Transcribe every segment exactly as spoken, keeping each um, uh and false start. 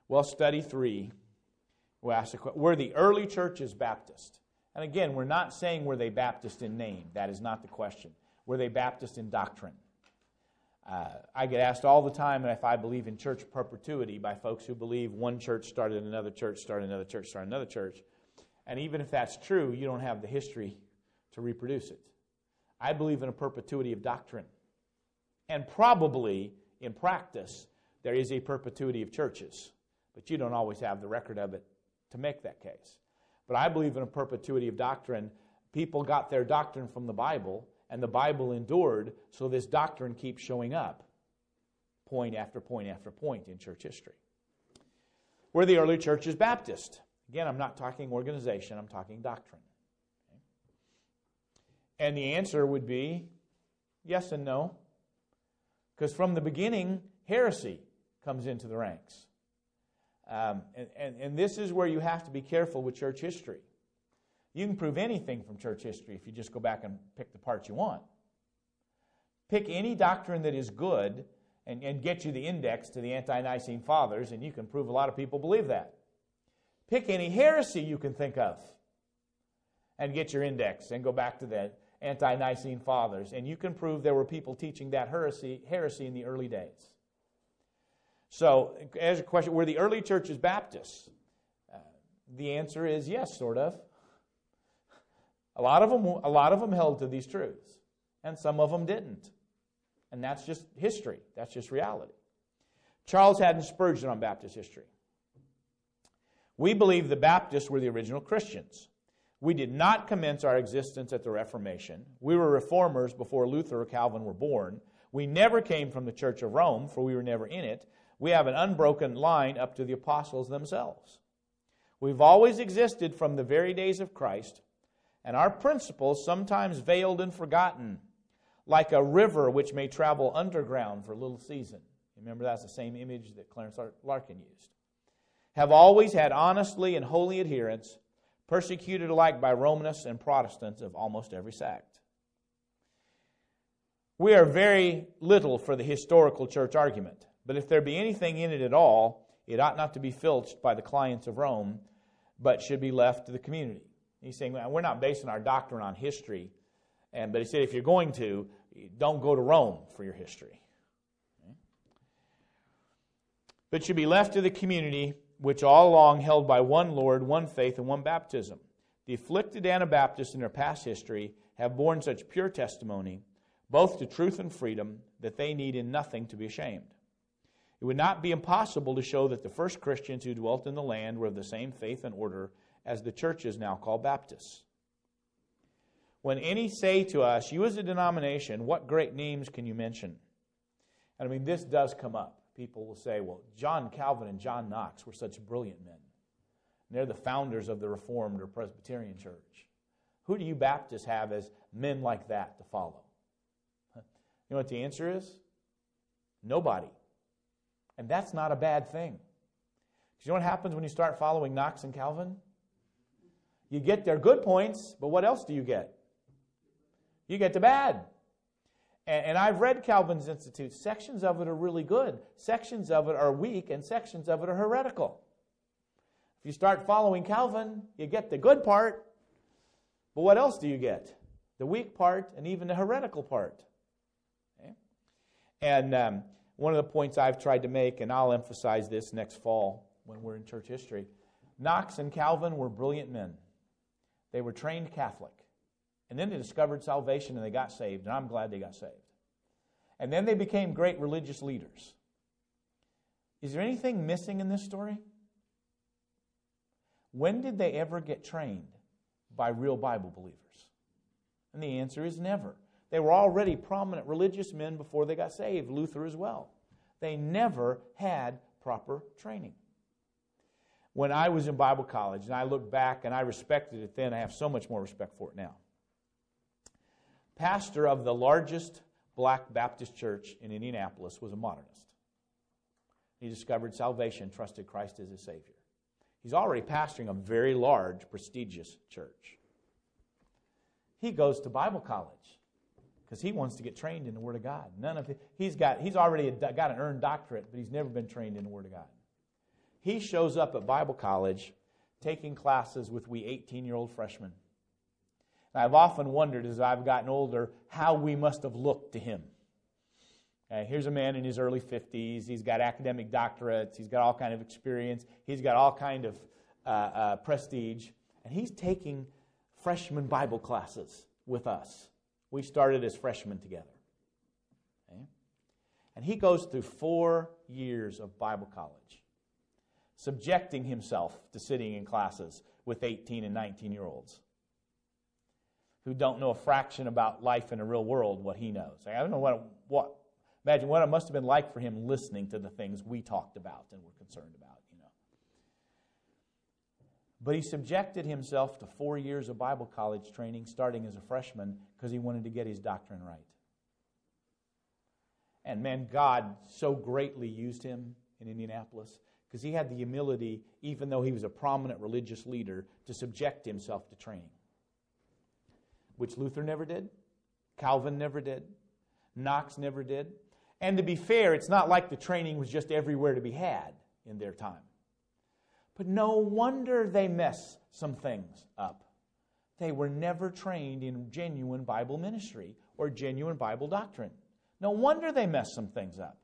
Well, study three, we'll ask the question, were the early churches Baptist? And again, we're not saying were they Baptist in name. That is not the question. Were they Baptist in doctrine? Uh, I get asked all the time if I believe in church perpetuity by folks who believe one church started another church, started another church, started another church. And even if that's true, you don't have the history to reproduce it. I believe in a perpetuity of doctrine. And probably, in practice, there is a perpetuity of churches. But you don't always have the record of it to make that case. But I believe in a perpetuity of doctrine. People got their doctrine from the Bible, and the Bible endured, so this doctrine keeps showing up, point after point after point in church history. Were the early churches Baptist? Again, I'm not talking organization, I'm talking doctrine. Okay? And the answer would be yes and no. Because from the beginning, heresy comes into the ranks. Um, and, and, and this is where you have to be careful with church history. You can prove anything from church history if you just go back and pick the parts you want. Pick any doctrine that is good and, and get you the index to the Ante-Nicene Fathers, and you can prove a lot of people believe that. Pick any heresy you can think of and get your index and go back to the Ante-Nicene Fathers, and you can prove there were people teaching that heresy, heresy in the early days. So, as a question, were the early churches Baptists? Uh, the answer is yes, sort of. A lot of them, a lot of them held to these truths, and some of them didn't. And that's just history. That's just reality. Charles Haddon Spurgeon on Baptist history. We believe the Baptists were the original Christians. We did not commence our existence at the Reformation. We were reformers before Luther or Calvin were born. We never came from the Church of Rome, for we were never in it. We have an unbroken line up to the apostles themselves. We've always existed from the very days of Christ, and our principles sometimes veiled and forgotten, like a river which may travel underground for a little season. Remember, that's the same image that Clarence Larkin used. Have always had honestly and holy adherents, persecuted alike by Romanists and Protestants of almost every sect. We are very little for the historical church argument, but if there be anything in it at all, it ought not to be filched by the clients of Rome, but should be left to the community. He's saying, well, we're not basing our doctrine on history, and but he said, if you're going to, don't go to Rome for your history. Okay? But should be left to the community, which all along held by one Lord, one faith, and one baptism. The afflicted Anabaptists in their past history have borne such pure testimony, both to truth and freedom, that they need in nothing to be ashamed. It would not be impossible to show that the first Christians who dwelt in the land were of the same faith and order as the churches now called Baptists. When any say to us, you as a denomination, what great names can you mention? And I mean, this does come up. People will say, well, John Calvin and John Knox were such brilliant men. And they're the founders of the Reformed or Presbyterian Church. Who do you Baptists have as men like that to follow? You know what the answer is? Nobody. And that's not a bad thing. Because you know what happens when you start following Knox and Calvin? You get their good points, but what else do you get? You get the bad. And, and I've read Calvin's Institute. Sections of it are really good. Sections of it are weak, and sections of it are heretical. If you start following Calvin, you get the good part, but what else do you get? The weak part and even the heretical part. Okay? And um, one of the points I've tried to make, and I'll emphasize this next fall when we're in church history, Knox and Calvin were brilliant men. They were trained Catholic. And then they discovered salvation and they got saved, and I'm glad they got saved. And then they became great religious leaders. Is there anything missing in this story? When did they ever get trained by real Bible believers? And the answer is never. They were already prominent religious men before they got saved, Luther as well. They never had proper training. When I was in Bible college, and I look back and I respected it then, I have so much more respect for it now. Pastor of the largest black Baptist church in Indianapolis was a modernist. He discovered salvation, trusted Christ as his Savior. He's already pastoring a very large, prestigious church. He goes to Bible college because he wants to get trained in the Word of God. None of it, he's got he's already got an earned doctorate, but he's never been trained in the Word of God. He shows up at Bible college taking classes with we eighteen-year-old freshmen. And I've often wondered as I've gotten older how we must have looked to him. Okay, here's a man in his early fifties. He's got academic doctorates. He's got all kind of experience. He's got all kind of uh, uh, prestige. And he's taking freshman Bible classes with us. We started as freshmen together. Okay? And he goes through four years of Bible college, subjecting himself to sitting in classes with eighteen and nineteen-year-olds who don't know a fraction about life in the real world, what he knows. I don't know what, what, imagine what it must have been like for him listening to the things we talked about and were concerned about, you know. But he subjected himself to four years of Bible college training, starting as a freshman, because he wanted to get his doctrine right. And man, God so greatly used him in Indianapolis, because he had the humility, even though he was a prominent religious leader, to subject himself to training, which Luther never did, Calvin never did, Knox never did. And to be fair, it's not like the training was just everywhere to be had in their time. But no wonder they mess some things up. They were never trained in genuine Bible ministry or genuine Bible doctrine. No wonder they mess some things up.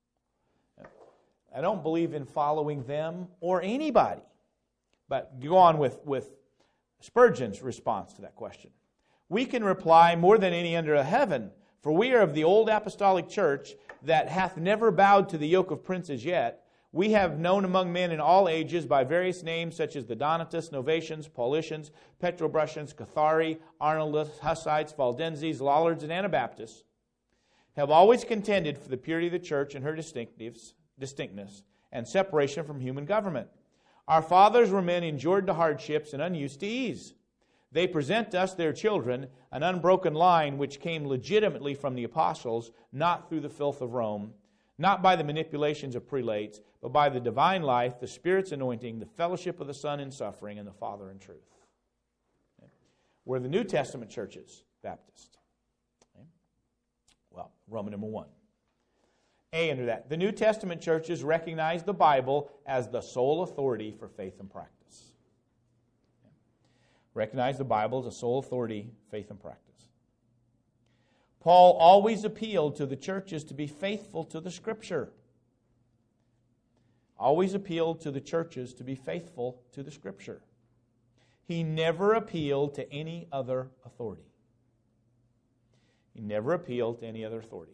I don't believe in following them or anybody. But go on with, with Spurgeon's response to that question. We can reply, more than any under heaven, for we are of the old apostolic church that hath never bowed to the yoke of princes yet. We have known among men in all ages by various names such as the Donatists, Novatians, Paulicians, Petrobrusians, Cathari, Arnoldists, Hussites, Valdenses, Lollards, and Anabaptists, have always contended for the purity of the church and her distinctives, distinctness and separation from human government. Our fathers were men endured to hardships and unused to ease. They present us, their children, an unbroken line which came legitimately from the apostles, not through the filth of Rome, not by the manipulations of prelates, but by the divine life, the Spirit's anointing, the fellowship of the Son in suffering, and the Father in truth. Okay. We're the New Testament churches, Baptist. Okay. Well, Roman number one. A under that. The New Testament churches recognize the Bible as the sole authority for faith and practice. Recognize the Bible as a sole authority, faith and practice. Paul always appealed to the churches to be faithful to the Scripture. Always appealed to the churches to be faithful to the Scripture. He never appealed to any other authority. He never appealed to any other authority.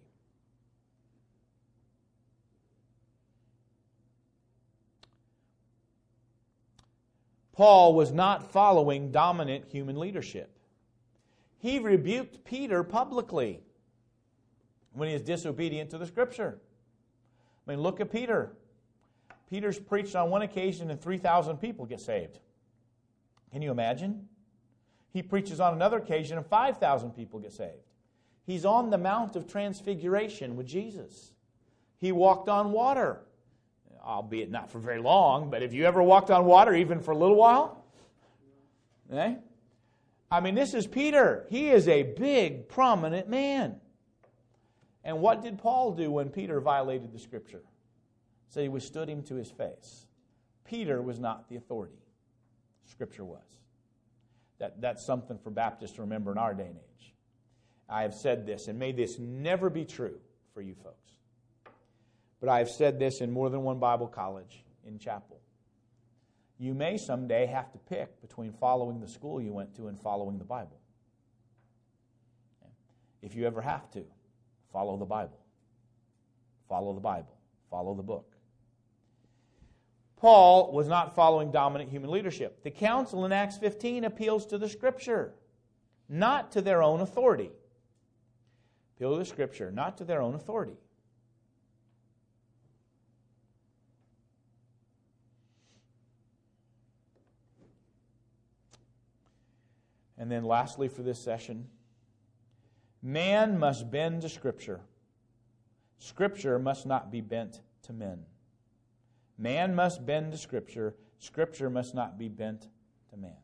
Paul was not following dominant human leadership. He rebuked Peter publicly when he is disobedient to the Scripture. I mean, look at Peter. Peter's preached on one occasion and three thousand people get saved. Can you imagine? He preaches on another occasion and five thousand people get saved. He's on the Mount of Transfiguration with Jesus. He walked on water. Albeit not for very long, but have you ever walked on water even for a little while? Eh? I mean, this is Peter. He is a big, prominent man. And what did Paul do when Peter violated the Scripture? So he withstood him to his face. Peter was not the authority. Scripture was. That, that's something for Baptists to remember in our day and age. I have said this, and may this never be true for you folks. But I have said this in more than one Bible college in chapel. You may someday have to pick between following the school you went to and following the Bible. If you ever have to, follow the Bible. Follow the Bible. Follow the book. Paul was not following dominant human leadership. The council in Acts fifteen appeals to the Scripture, not to their own authority. Appeal to the Scripture, not to their own authority. And then lastly for this session, man must bend to Scripture. Scripture must not be bent to men. Man must bend to Scripture. Scripture must not be bent to man.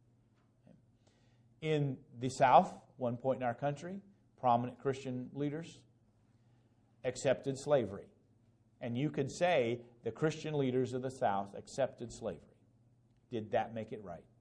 In the South, one point in our country, prominent Christian leaders accepted slavery. And you could say the Christian leaders of the South accepted slavery. Did that make it right?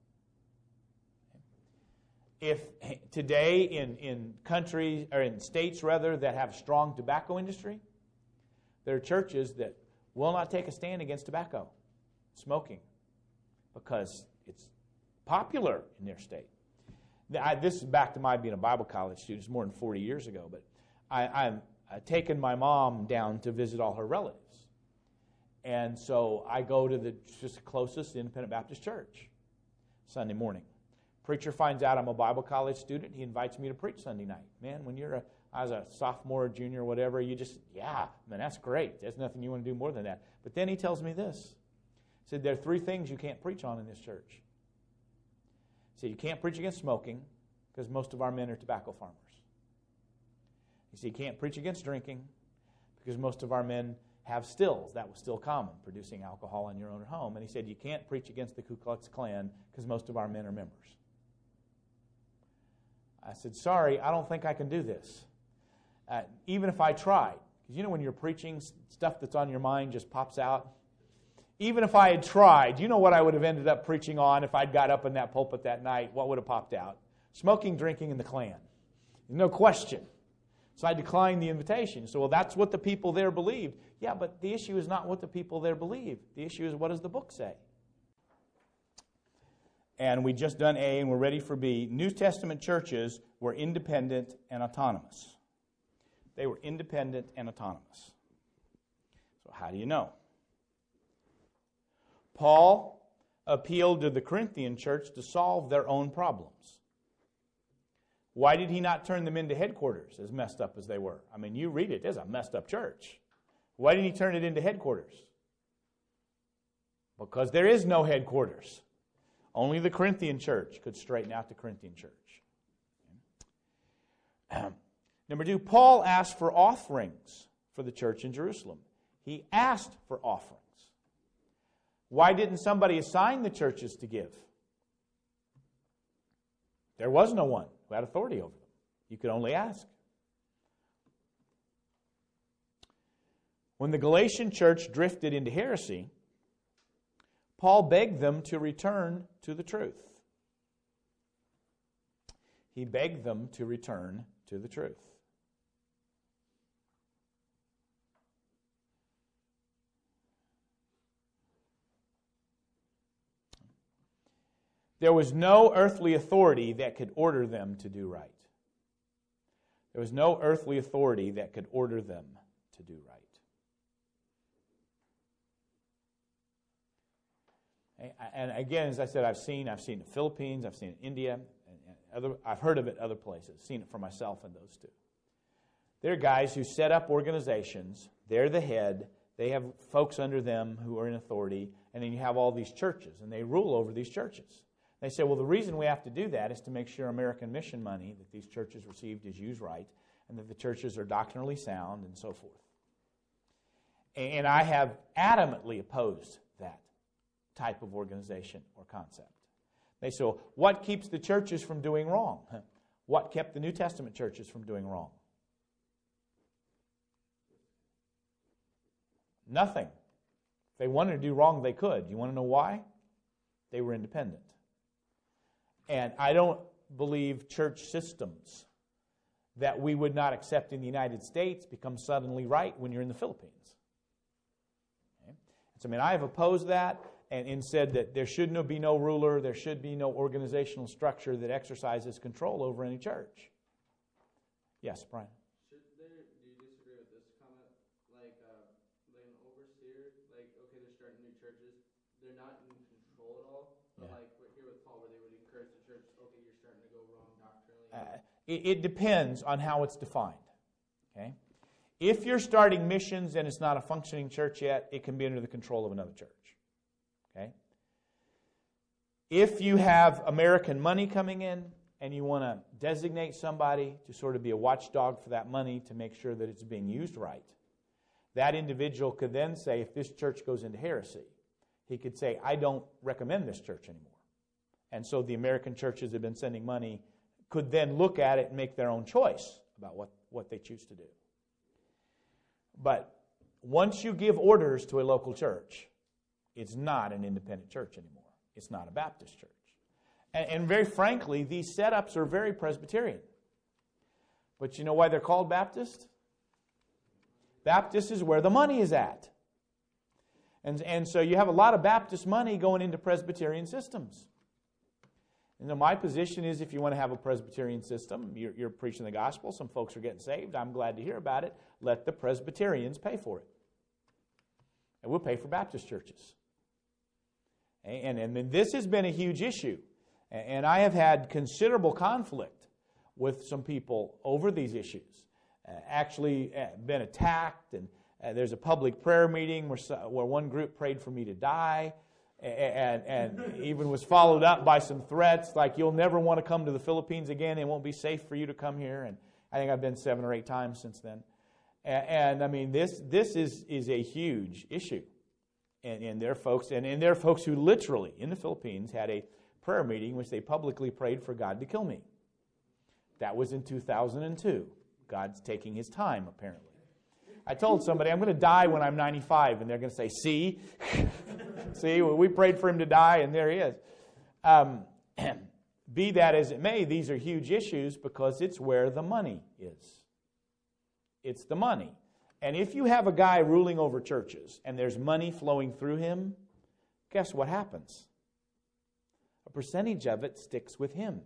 If today in, in countries, or in states rather, that have strong tobacco industry, there are churches that will not take a stand against tobacco, smoking, because it's popular in their state. I, this is back to my being a Bible college student. It's more than forty years ago, but I, I'm I've taken my mom down to visit all her relatives. And so I go to the just closest independent Baptist church Sunday morning. Preacher finds out I'm a Bible college student. He invites me to preach Sunday night. Man, when you're a, I was a sophomore, junior, whatever, you just, yeah, man, that's great. There's nothing you want to do more than that. But then he tells me this. He said, there are three things you can't preach on in this church. He said, you can't preach against smoking because most of our men are tobacco farmers. He said, you can't preach against drinking because most of our men have stills. That was still common, producing alcohol in your own home. And he said, you can't preach against the Ku Klux Klan because most of our men are members. I said, sorry, I don't think I can do this. Uh, even if I tried. Because you know when you're preaching, stuff that's on your mind just pops out. Even if I had tried, you know what I would have ended up preaching on if I'd got up in that pulpit that night? What would have popped out? Smoking, drinking, and the Klan. No question. So I declined the invitation. So, well, that's what the people there believed. Yeah, but the issue is not what the people there believe. The issue is, what does the book say? And we just done A, and we're ready for B. New Testament churches were independent and autonomous. They were independent and autonomous. So how do you know? Paul appealed to the Corinthian church to solve their own problems. Why did he not turn them into headquarters, as messed up as they were? I mean, you read it, it's a messed up church. Why didn't he turn it into headquarters? Because there is no headquarters. Only the Corinthian church could straighten out the Corinthian church. Um, number two, Paul asked for offerings for the church in Jerusalem. He asked for offerings. Why didn't somebody assign the churches to give? There was no one who had authority over them. You could only ask. When the Galatian church drifted into heresy, Paul begged them to return to the truth. He begged them to return to the truth. There was no earthly authority that could order them to do right. There was no earthly authority that could order them to do right. And again, as I said, I've seen, I've seen the Philippines, I've seen it in India, and other, I've heard of it other places, seen it for myself in those two. They're guys who set up organizations, they're the head, they have folks under them who are in authority, and then you have all these churches, and they rule over these churches. They say, well, the reason we have to do that is to make sure American mission money that these churches received is used right, and that the churches are doctrinally sound, and so forth. And I have adamantly opposed that type of organization or concept. They say, well, what keeps the churches from doing wrong? What kept the New Testament churches from doing wrong? Nothing. If they wanted to do wrong, they could. You want to know why? They were independent. And I don't believe church systems that we would not accept in the United States become suddenly right when you're in the Philippines. Okay? So, I mean, I have opposed that. And, and said that there should no, be no ruler, there should be no organizational structure that exercises control over any church. Yes, Brian? Should there, do you disagree with this comment? Like, uh, like an overseer, like, okay, they're starting new churches, they're not in control at all, but yeah. Like here with Paul, where they would encourage the church, okay, you're starting to go wrong doctrinally. Uh, it, it depends on how it's defined. Okay? If you're starting missions and it's not a functioning church yet, it can be under the control of another church. Okay? If you have American money coming in and you want to designate somebody to sort of be a watchdog for that money to make sure that it's being used right, that individual could then say, if this church goes into heresy, he could say, I don't recommend this church anymore. And so the American churches that have been sending money could then look at it and make their own choice about what, what they choose to do. But once you give orders to a local church, it's not an independent church anymore. It's not a Baptist church. And, and very frankly, these setups are very Presbyterian. But you know why they're called Baptist? Baptist is where the money is at. And, and so you have a lot of Baptist money going into Presbyterian systems. And my position is, if you want to have a Presbyterian system, you're, you're preaching the gospel, some folks are getting saved, I'm glad to hear about it, let the Presbyterians pay for it. And we'll pay for Baptist churches. And, and, and this has been a huge issue. And I have had considerable conflict with some people over these issues. Uh, actually uh, been attacked, and uh, there's a public prayer meeting where, where one group prayed for me to die, and, and, and even was followed up by some threats like, you'll never want to come to the Philippines again, it won't be safe for you to come here. And I think I've been seven or eight times since then. And, and I mean, this this is, is a huge issue. And, and there are folks, and, and there are folks who literally, in the Philippines, had a prayer meeting which they publicly prayed for God to kill me. That was in two thousand two. God's taking His time, apparently. I told somebody, I'm going to die when I'm ninety-five, and they're going to say, see? See, well, we prayed for him to die, and there he is. Um, be that as it may, these are huge issues because it's where the money is. It's the money. And if you have a guy ruling over churches, and there's money flowing through him, guess what happens? A percentage of it sticks with him.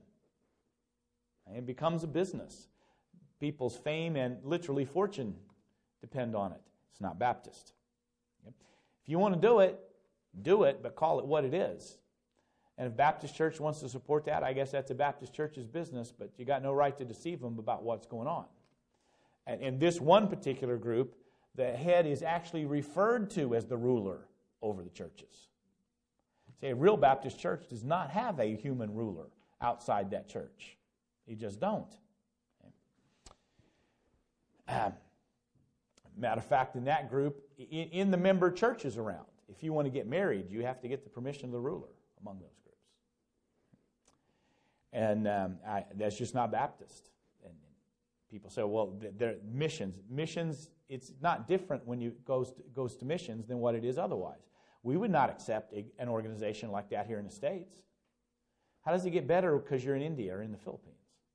And it becomes a business. People's fame and literally fortune depend on it. It's not Baptist. If you want to do it, do it, but call it what it is. And if Baptist Church wants to support that, I guess that's a Baptist church's business, but you got no right to deceive them about what's going on. And in this one particular group, the head is actually referred to as the ruler over the churches. See, a real Baptist church does not have a human ruler outside that church. You just don't. Um, matter of fact, in that group, in, in the member churches around, if you want to get married, you have to get the permission of the ruler among those groups. And um, I, that's just not Baptist. And people say, well, they're missions. Missions, it's not different when you goes to, goes to missions than what it is otherwise. We would not accept a, an organization like that here in the States. How does it get better because you're in India or in the Philippines?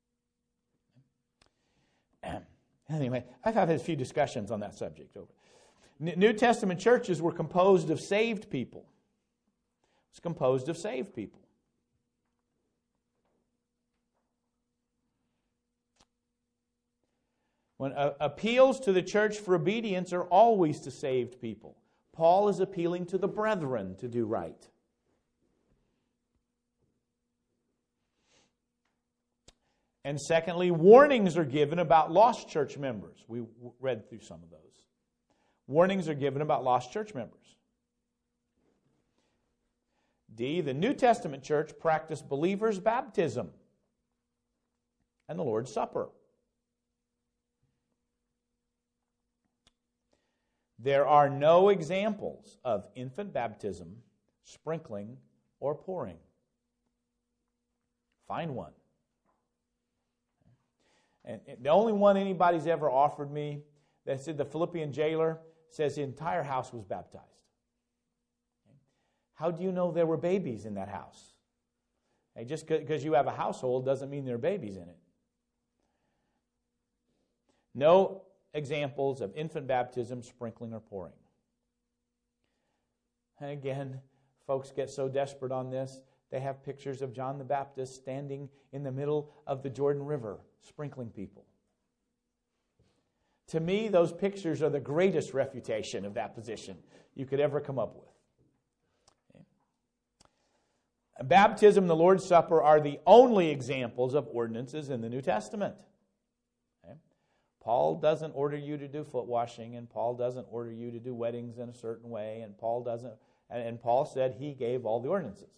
Anyway, I've had a few discussions on that subject. New Testament churches were composed of saved people. It's composed of saved people. When uh, appeals to the church for obedience are always to saved people. Paul is appealing to the brethren to do right. And secondly, warnings are given about lost church members. We read through some of those. Warnings are given about lost church members. D, the New Testament church practiced believers' baptism and the Lord's Supper. There are no examples of infant baptism, sprinkling, or pouring. Find one. And the only one anybody's ever offered me, they said the Philippian jailer says the entire house was baptized. How do you know there were babies in that house? Hey, just because you have a household doesn't mean there are babies in it. No examples of infant baptism, sprinkling, or pouring. And again, folks get so desperate on this, they have pictures of John the Baptist standing in the middle of the Jordan River, sprinkling people. To me, those pictures are the greatest refutation of that position you could ever come up with. Okay. Baptism and the Lord's Supper are the only examples of ordinances in the New Testament. Okay. Paul doesn't order you to do foot washing, and Paul doesn't order you to do weddings in a certain way, and Paul doesn't. And, and Paul said he gave all the ordinances.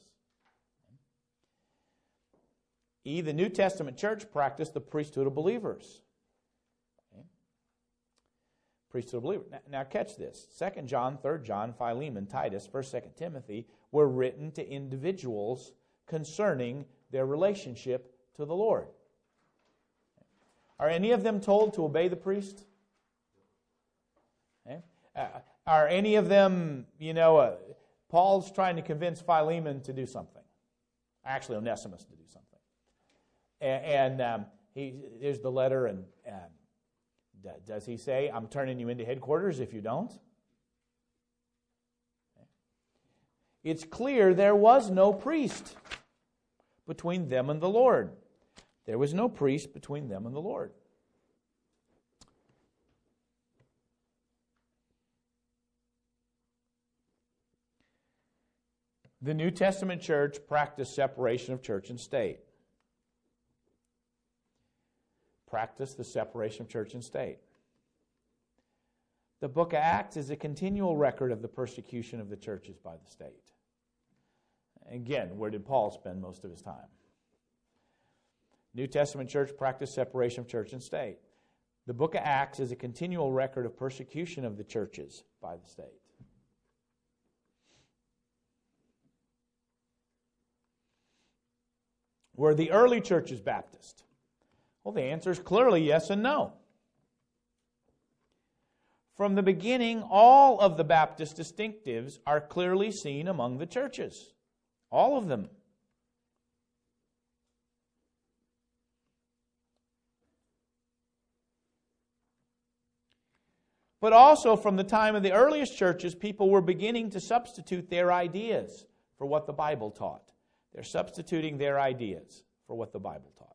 E, the New Testament church practiced the priesthood of believers. Okay. Priesthood of believers. Now, now catch this. Second John, Third John, Philemon, Titus, First, Second Timothy were written to individuals concerning their relationship to the Lord. Are any of them told to obey the priest? Okay. Uh, are any of them, you know, uh, Paul's trying to convince Philemon to do something. Actually, Onesimus to do something. And, and um, he, there's the letter, and um, does he say, I'm turning you into headquarters if you don't? It's clear there was no priest between them and the Lord. There was no priest between them and the Lord. The New Testament church practiced separation of church and state. Practiced the separation of church and state. The book of Acts is a continual record of the persecution of the churches by the state. Again, where did Paul spend most of his time? New Testament church practiced separation of church and state. The book of Acts is a continual record of persecution of the churches by the state. Were the early churches Baptist? Well, the answer is clearly yes and no. From the beginning, all of the Baptist distinctives are clearly seen among the churches. All of them. But also from the time of the earliest churches, people were beginning to substitute their ideas for what the Bible taught. They're substituting their ideas for what the Bible taught.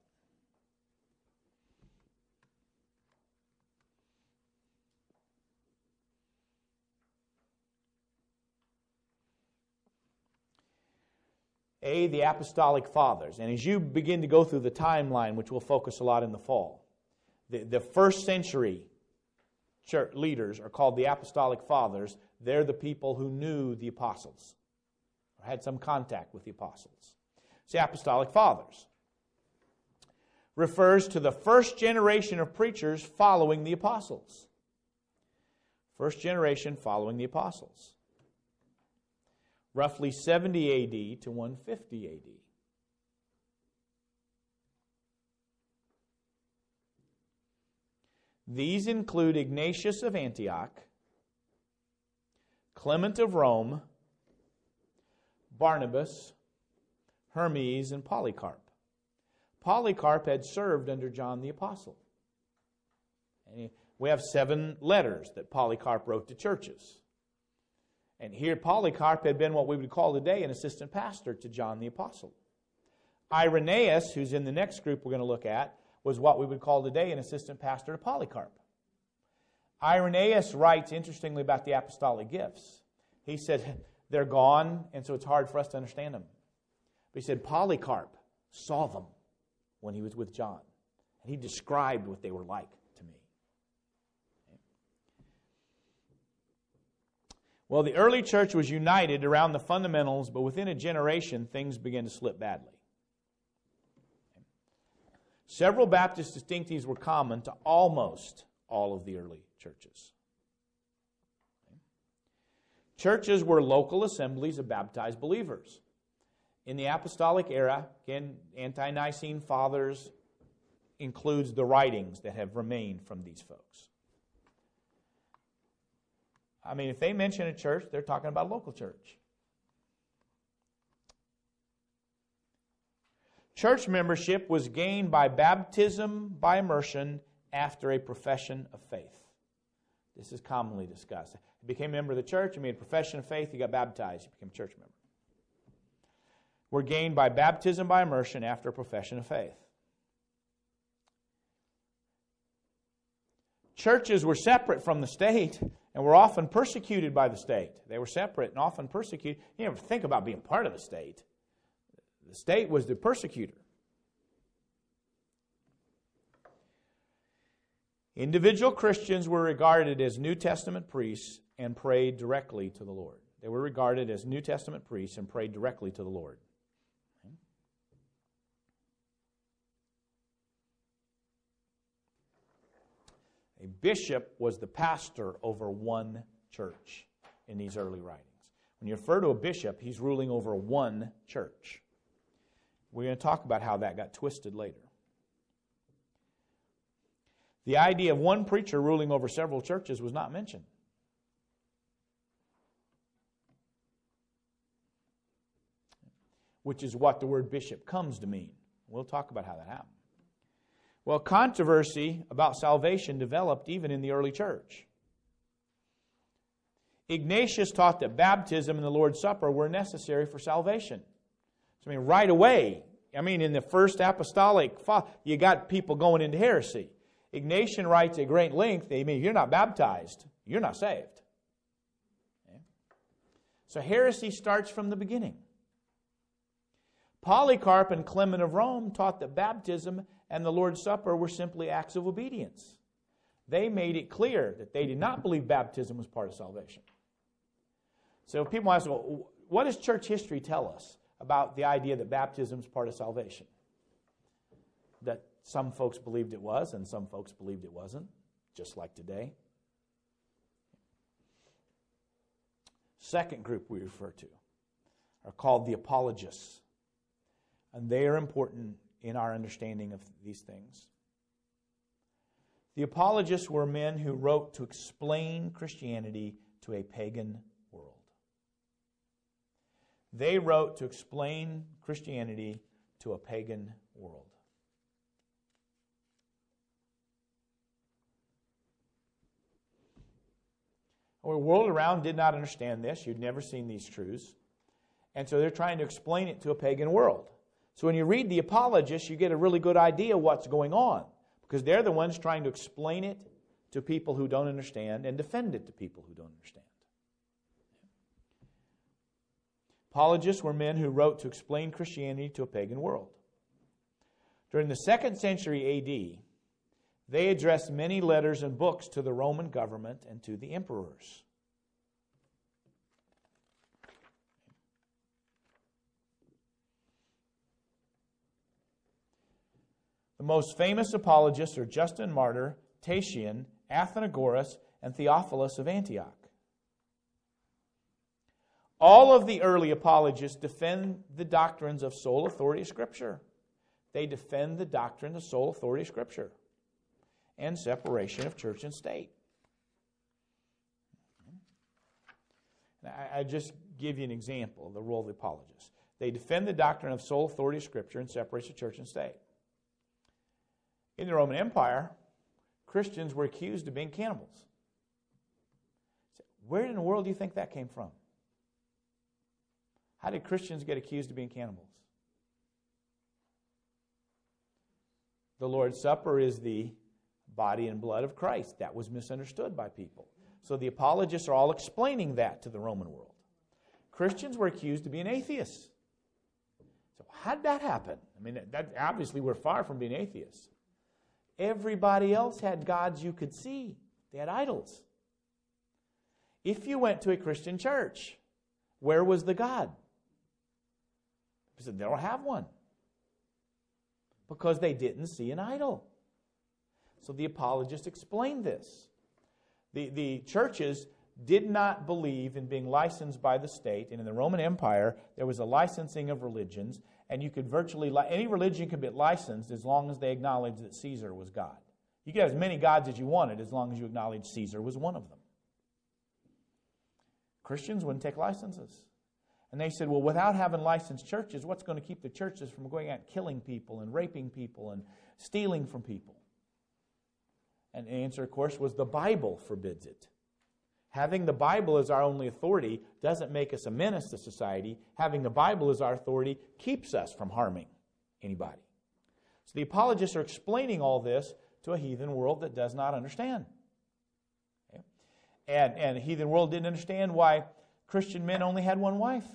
A, the Apostolic Fathers. And as you begin to go through the timeline, which we'll focus a lot in the fall, the, the first century church leaders are called the Apostolic Fathers. They're the people who knew the apostles, or had some contact with the apostles. It's the Apostolic Fathers. Refers to the first generation of preachers following the apostles. First generation following the apostles. Roughly seventy A D to one fifty A D. These include Ignatius of Antioch, Clement of Rome, Barnabas, Hermes, and Polycarp. Polycarp had served under John the Apostle. And we have seven letters that Polycarp wrote to churches. And here Polycarp had been what we would call today an assistant pastor to John the Apostle. Irenaeus, who's in the next group we're going to look at, was what we would call today an assistant pastor to Polycarp. Irenaeus writes interestingly about the apostolic gifts. He said, they're gone, and so it's hard for us to understand them. But he said, Polycarp saw them when he was with John. And he described what they were like to me. Well, the early church was united around the fundamentals, but within a generation, things began to slip badly. Several Baptist distinctives were common to almost all of the early churches. Churches were local assemblies of baptized believers. In the apostolic era, again, ante-Nicene fathers includes the writings that have remained from these folks. I mean, if they mention a church, they're talking about a local church. Church membership was gained by baptism by immersion after a profession of faith. This is commonly discussed. You became a member of the church, you made a profession of faith, you got baptized, you became a church member. Were gained by baptism by immersion after a profession of faith. Churches were separate from the state and were often persecuted by the state. They were separate and often persecuted. You never think about being part of the state. The state was the persecutor. Individual Christians were regarded as New Testament priests and prayed directly to the Lord. They were regarded as New Testament priests and prayed directly to the Lord. A bishop was the pastor over one church in these early writings. When you refer to a bishop, he's ruling over one church. We're going to talk about how that got twisted later. The idea of one preacher ruling over several churches was not mentioned. which is what the word bishop comes to mean. We'll talk about how that happened. Well, controversy about salvation developed even in the early church. Ignatius taught that baptism and the Lord's Supper were necessary for salvation. So, I mean, right away, I mean, in the first apostolic, you got people going into heresy. Ignatian writes at great length, I mean, if you're not baptized, you're not saved. Okay? So heresy starts from the beginning. Polycarp and Clement of Rome taught that baptism and the Lord's Supper were simply acts of obedience. They made it clear that they did not believe baptism was part of salvation. So if people ask, well, what does church history tell us about the idea that baptism is part of salvation? That some folks believed it was and some folks believed it wasn't, just like today. Second group we refer to are called the apologists. And they are important in our understanding of these things. The apologists were men who wrote to explain Christianity to a pagan world. They wrote to explain Christianity to a pagan world. The world around did not understand this. You'd never seen these truths. And so they're trying to explain it to a pagan world. So when you read the apologists, you get a really good idea what's going on, because they're the ones trying to explain it to people who don't understand and defend it to people who don't understand. Apologists were men who wrote to explain Christianity to a pagan world. During the second century A D, they addressed many letters and books to the Roman government and to the emperors. The most famous apologists are Justin Martyr, Tatian, Athenagoras, and Theophilus of Antioch. All of the early apologists defend the doctrines of sole authority of Scripture. They defend the doctrine of sole authority of Scripture and separation of church and state. I, I just give you an example of the role of the apologists. They defend the doctrine of sole authority of Scripture and separation of church and state. In the Roman Empire, Christians were accused of being cannibals. Where in the world do you think that came from? How did Christians get accused of being cannibals? The Lord's Supper is the body and blood of Christ. That was misunderstood by people. So the apologists are all explaining that to the Roman world. Christians were accused of being atheists. So how did that happen? I mean, that, obviously we're far from being atheists. Everybody else had gods you could see. They had idols. If you went to a Christian church, where was the God? They said they don't have one. Because they didn't see an idol. So the apologists explained this. The, the churches did not believe in being licensed by the state. And in the Roman Empire, there was a licensing of religions. And you could virtually, any religion could be licensed as long as they acknowledged that Caesar was God. You could have as many gods as you wanted as long as you acknowledged Caesar was one of them. Christians wouldn't take licenses. And they said, well, without having licensed churches, what's going to keep the churches from going out killing people and raping people and stealing from people? And the answer, of course, was the Bible forbids it. Having the Bible as our only authority doesn't make us a menace to society. Having the Bible as our authority keeps us from harming anybody. So the apologists are explaining all this to a heathen world that does not understand. Okay? And, and the heathen world didn't understand why Christian men only had one wife.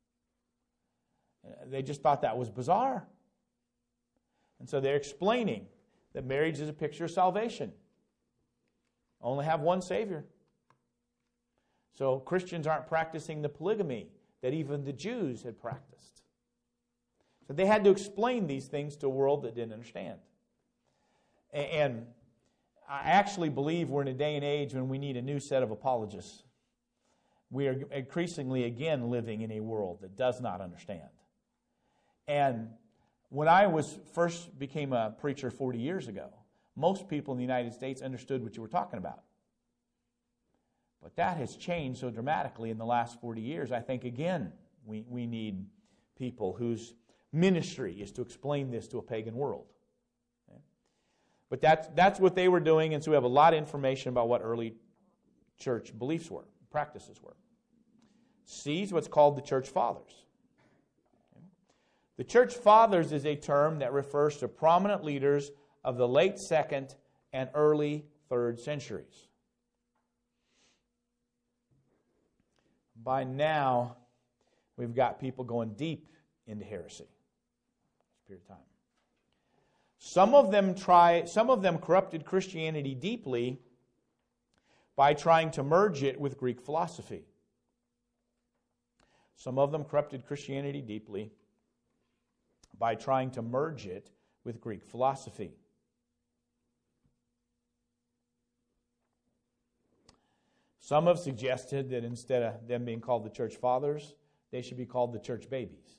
They just thought that was bizarre. And so they're explaining that marriage is a picture of salvation. Only have one Savior. So Christians aren't practicing the polygamy that even the Jews had practiced. So they had to explain these things to a world that didn't understand. And I actually believe we're in a day and age when we need a new set of apologists. We are increasingly, again, living in a world that does not understand. And when I was first became a preacher forty years ago, most people in the United States understood what you were talking about. But that has changed so dramatically in the last forty years. I think, again, we, we need people whose ministry is to explain this to a pagan world. Okay? But that's, that's what they were doing, and so we have a lot of information about what early church beliefs were, practices were. C is what's called the church fathers. Okay? The church fathers is a term that refers to prominent leaders of the late second and early third centuries. By now, we've got people going deep into heresy. Period of time. Some of them try, some of them corrupted Christianity deeply by trying to merge it with Greek philosophy. Some of them corrupted Christianity deeply by trying to merge it with Greek philosophy. Some have suggested that instead of them being called the church fathers, they should be called the church babies.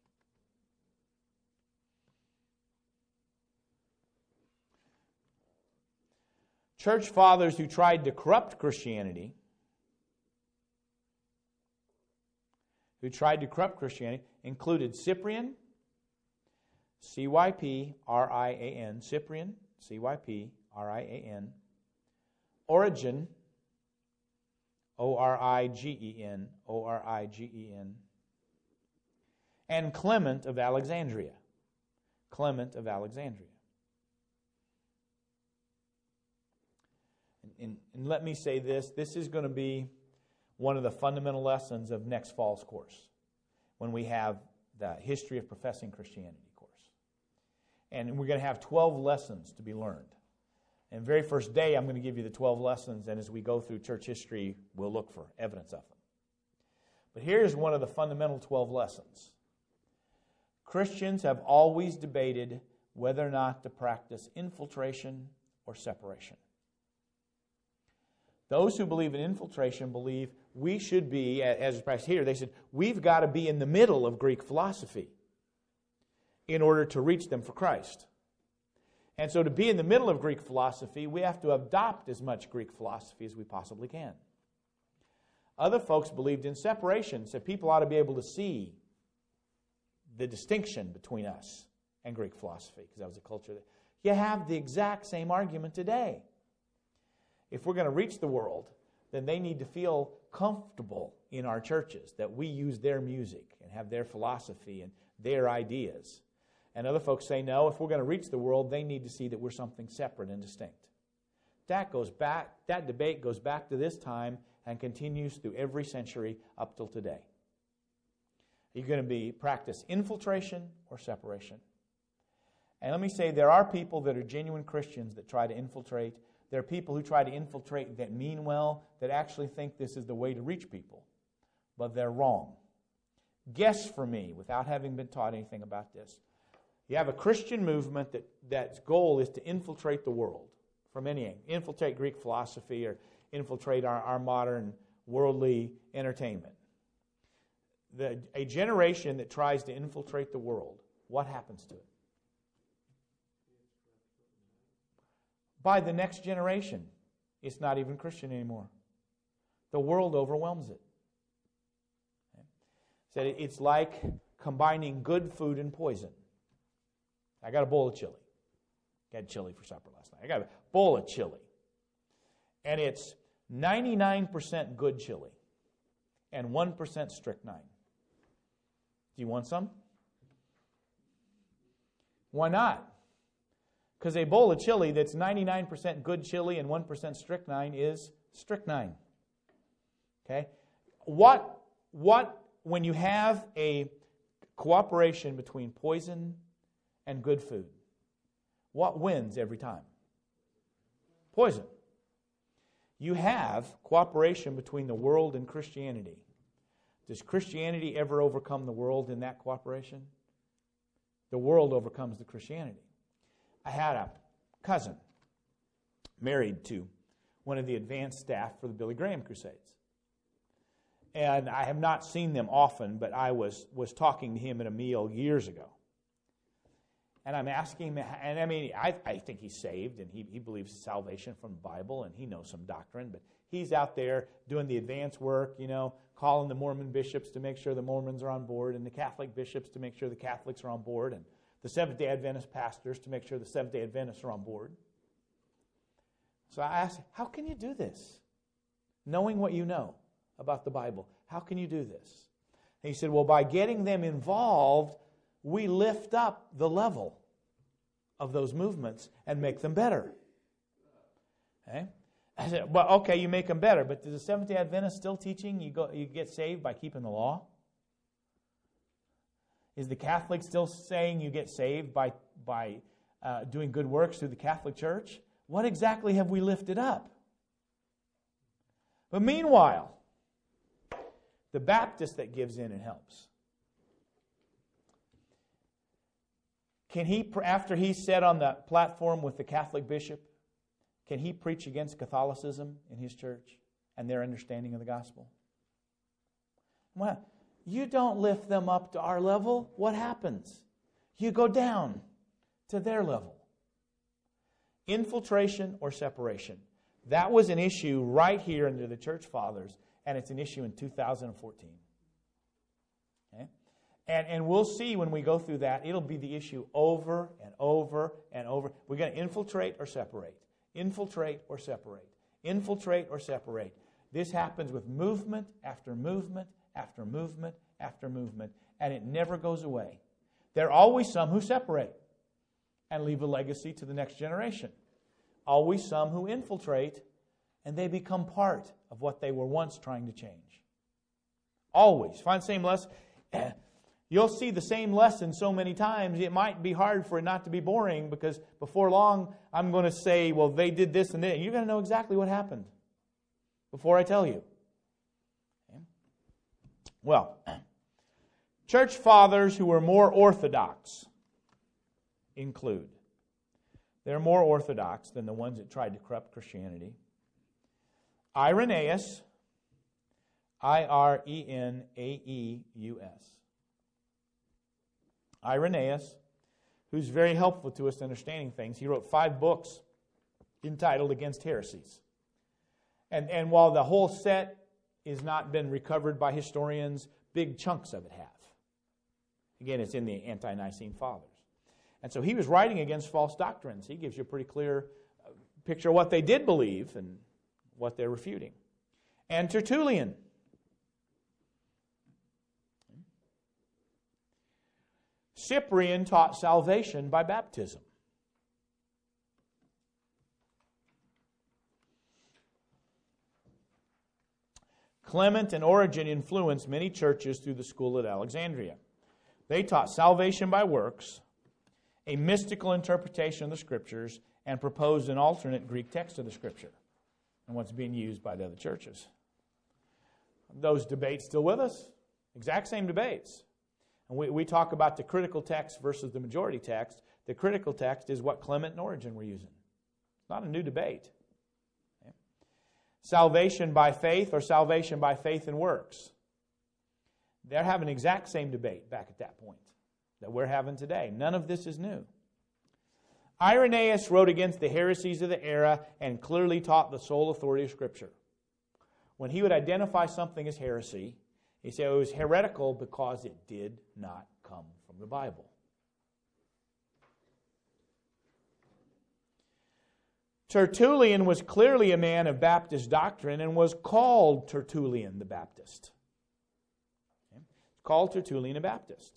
Church fathers who tried to corrupt Christianity, who tried to corrupt Christianity, included Cyprian, C Y P R I A N, Cyprian, C Y P R I A N, Origen, O R I G E N, O R I G E N, and Clement of Alexandria, Clement of Alexandria. And, and let me say this, this is going to be one of the fundamental lessons of next fall's course, when we have the History of Professing Christianity course. And we're going to have twelve lessons to be learned. And the very first day, I'm going to give you the twelve lessons, and as we go through church history, we'll look for evidence of them. But here's one of the fundamental twelve lessons. Christians have always debated whether or not to practice infiltration or separation. Those who believe in infiltration believe we should be, as practiced here, they said, we've got to be in the middle of Greek philosophy in order to reach them for Christ. And so to be in the middle of Greek philosophy, we have to adopt as much Greek philosophy as we possibly can. Other folks believed in separation, said people ought to be able to see the distinction between us and Greek philosophy, because that was a culture that... You have the exact same argument today. If we're going to reach the world, then they need to feel comfortable in our churches, that we use their music and have their philosophy and their ideas. And other folks say, no, if we're going to reach the world, they need to see that we're something separate and distinct. That goes back, that debate goes back to this time and continues through every century up till today. Are you going to be practice infiltration or separation? And let me say, there are people that are genuine Christians that try to infiltrate. There are people who try to infiltrate that mean well, that actually think this is the way to reach people. But they're wrong. Guess for me, without having been taught anything about this, you have a Christian movement that that's goal is to infiltrate the world from any angle. Infiltrate Greek philosophy or infiltrate our, our modern worldly entertainment. The, a generation that tries to infiltrate the world, what happens to it? By the next generation, it's not even Christian anymore. The world overwhelms it. Said okay. It's like combining good food and poison. I got a bowl of chili. I had chili for supper last night. I got a bowl of chili. And it's ninety-nine percent good chili and one percent strychnine. Do you want some? Why not? Because a bowl of chili that's ninety-nine percent good chili and one percent strychnine is strychnine. Okay? What, what, when you have a cooperation between poison and good food, what wins every time? Poison. You have cooperation between the world and Christianity. Does Christianity ever overcome the world in that cooperation? The world overcomes the Christianity. I had a cousin married to one of the advanced staff for the Billy Graham Crusades. And I have not seen them often, but I was, was talking to him at a meal years ago. And I'm asking him, and I mean, I, I think he's saved, and he, he believes in salvation from the Bible, and he knows some doctrine, but He's out there doing the advance work, you know, calling the Mormon bishops to make sure the Mormons are on board, and the Catholic bishops to make sure the Catholics are on board, and the Seventh-day Adventist pastors to make sure the Seventh-day Adventists are on board. So I asked, how can you do this? Knowing what you know about the Bible, how can you do this? And he said, well, by getting them involved, we lift up the level of those movements and make them better. Okay? I said, well, okay, you make them better, but is the Seventh-day Adventist still teaching you go you get saved by keeping the law? Is the Catholic still saying you get saved by by uh, doing good works through the Catholic Church? What exactly have we lifted up? But meanwhile, the Baptist that gives in and helps, can he, after he's said on the platform with the Catholic bishop, can he preach against Catholicism in his church and their understanding of the gospel? Well, you don't lift them up to our level. What happens? You go down to their level. Infiltration or separation. That was an issue right here under the church fathers, and it's an issue in two thousand fourteen. Okay? And, and we'll see when we go through that, it'll be the issue over and over and over. We're going to infiltrate or separate. Infiltrate or separate. Infiltrate or separate. This happens with movement after movement after movement after movement, and it never goes away. There are always some who separate and leave a legacy to the next generation. Always some who infiltrate, and they become part of what they were once trying to change. Always. Find the same lesson. You'll see the same lesson so many times, it might be hard for it not to be boring, because before long, I'm going to say, well, they did this and that. You're going to know exactly what happened before I tell you. Okay. Well, church fathers who were more orthodox include. They're more orthodox than the ones that tried to corrupt Christianity. Irenaeus, I R E N A E U S. Irenaeus, who's very helpful to us in understanding things. He wrote five books entitled Against Heresies. And, and while the whole set has not been recovered by historians, big chunks of it have. Again, it's in the Ante-Nicene Fathers. And so he was writing against false doctrines. He gives you a pretty clear picture of what they did believe and what they're refuting. And Tertullian. Cyprian taught salvation by baptism. Clement and Origen influenced many churches through the school at Alexandria. They taught salvation by works, a mystical interpretation of the Scriptures, and proposed an alternate Greek text of the Scripture, and what's being used by the other churches. Those debates still with us? Exact same debates. And we, we talk about the critical text versus the majority text. The critical text is what Clement and Origen were using. It's not a new debate. Okay. Salvation by faith or salvation by faith and works. They're having the exact same debate back at that point that we're having today. None of this is new. Irenaeus wrote against the heresies of the era and clearly taught the sole authority of Scripture. When he would identify something as heresy, he said it was heretical because it did not come from the Bible. Tertullian was clearly a man of Baptist doctrine and was called Tertullian the Baptist. Okay. Called Tertullian a Baptist.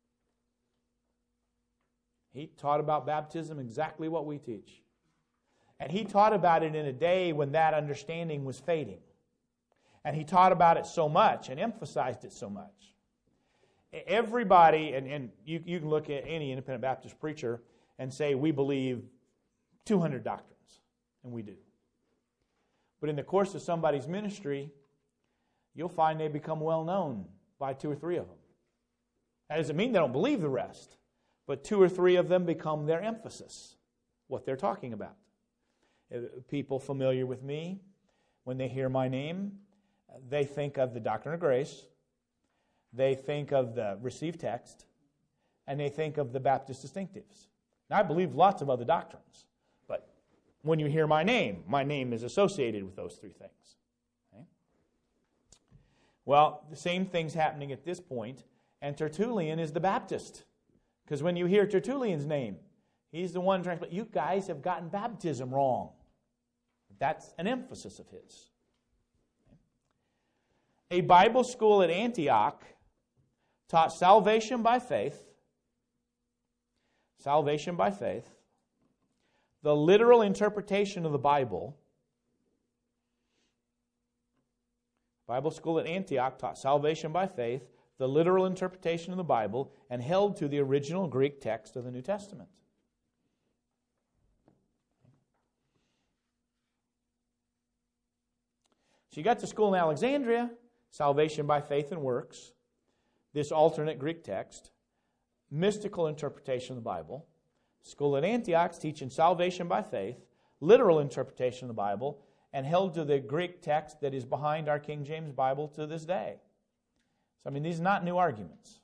He taught about baptism exactly what we teach. And he taught about it in a day when that understanding was fading. And he taught about it so much and emphasized it so much. Everybody, and, and you, you can look at any independent Baptist preacher and say, we believe two hundred doctrines. And we do. But in the course of somebody's ministry, you'll find they become well known by two or three of them. That doesn't mean they don't believe the rest, but two or three of them become their emphasis, what they're talking about. People familiar with me, when they hear my name, they think of the doctrine of grace, they think of the received text, and they think of the Baptist distinctives. Now, I believe lots of other doctrines, but when you hear my name, my name is associated with those three things. Well, the same thing's happening at this point, and Tertullian is the Baptist. Because when you hear Tertullian's name, he's the one trying to, you guys have gotten baptism wrong. That's an emphasis of his. A Bible school at Antioch taught salvation by faith, salvation by faith, the literal interpretation of the Bible. Bible school at Antioch taught salvation by faith, the literal interpretation of the Bible, and held to the original Greek text of the New Testament. So you got the school in Alexandria, salvation by faith and works, this alternate Greek text, mystical interpretation of the Bible. School at Antioch's teaching salvation by faith, literal interpretation of the Bible, and held to the Greek text that is behind our King James Bible to this day. So, I mean, these are not new arguments.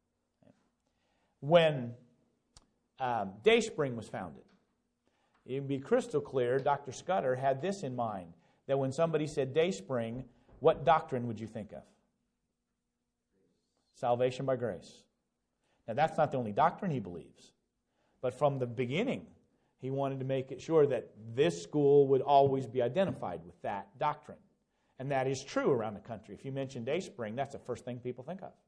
When um, Dayspring was founded, it would be crystal clear, Doctor Scudder had this in mind, that when somebody said Dayspring, what doctrine would you think of? Salvation by grace. Now, that's not the only doctrine he believes. But from the beginning, he wanted to make it sure that this school would always be identified with that doctrine. And that is true around the country. If you mention Dayspring, that's the first thing people think of.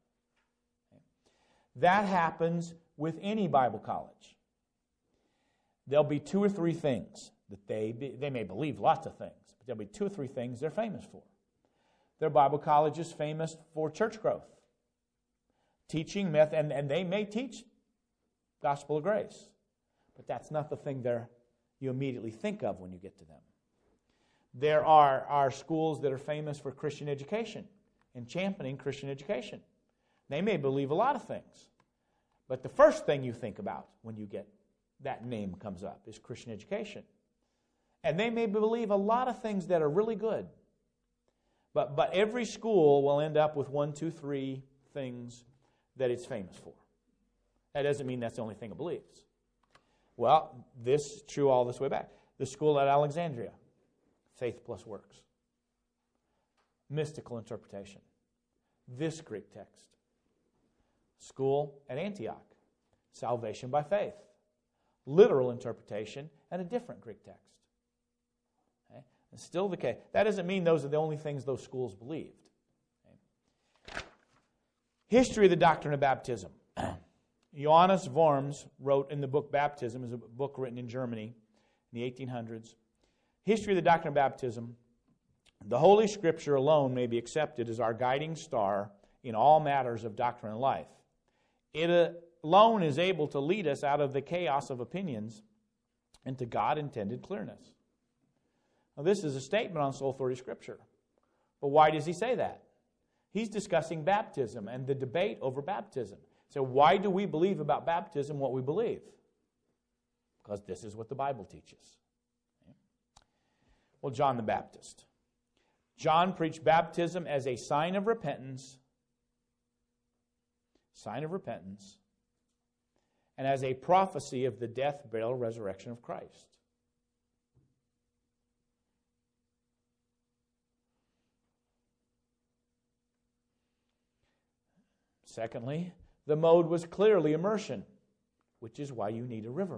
That happens with any Bible college. There'll be two or three things that they, be, they may believe lots of things, but there'll be two or three things they're famous for. Their Bible college is famous for church growth, teaching method, and, and they may teach gospel of grace. But that's not the thing there you immediately think of when you get to them. There are, are schools that are famous for Christian education and championing Christian education. They may believe a lot of things. But the first thing you think about when you get that name comes up is Christian education. And they may believe a lot of things that are really good. But, but every school will end up with one, two, three things that it's famous for. That doesn't mean that's the only thing it believes. Well, this is true all this way back. The school at Alexandria, faith plus works. Mystical interpretation. This Greek text. School at Antioch, salvation by faith. Literal interpretation and a different Greek text. Okay? It's still the case. That doesn't mean those are the only things those schools believed. Okay? History of the doctrine of baptism. Johannes Worms wrote in the book Baptism, is a book written in Germany in the eighteen hundreds. History of the doctrine of baptism. The Holy Scripture alone may be accepted as our guiding star in all matters of doctrine and life. It alone is able to lead us out of the chaos of opinions into God-intended clearness. Now, this is a statement on soul authority Scripture. But why does he say that? He's discussing baptism and the debate over baptism. So why do we believe about baptism what we believe? Because this is what the Bible teaches. Well, John the Baptist. John preached baptism as a sign of repentance, sign of repentance, and as a prophecy of the death, burial, resurrection of Christ. Secondly, the mode was clearly immersion, which is why you need a river.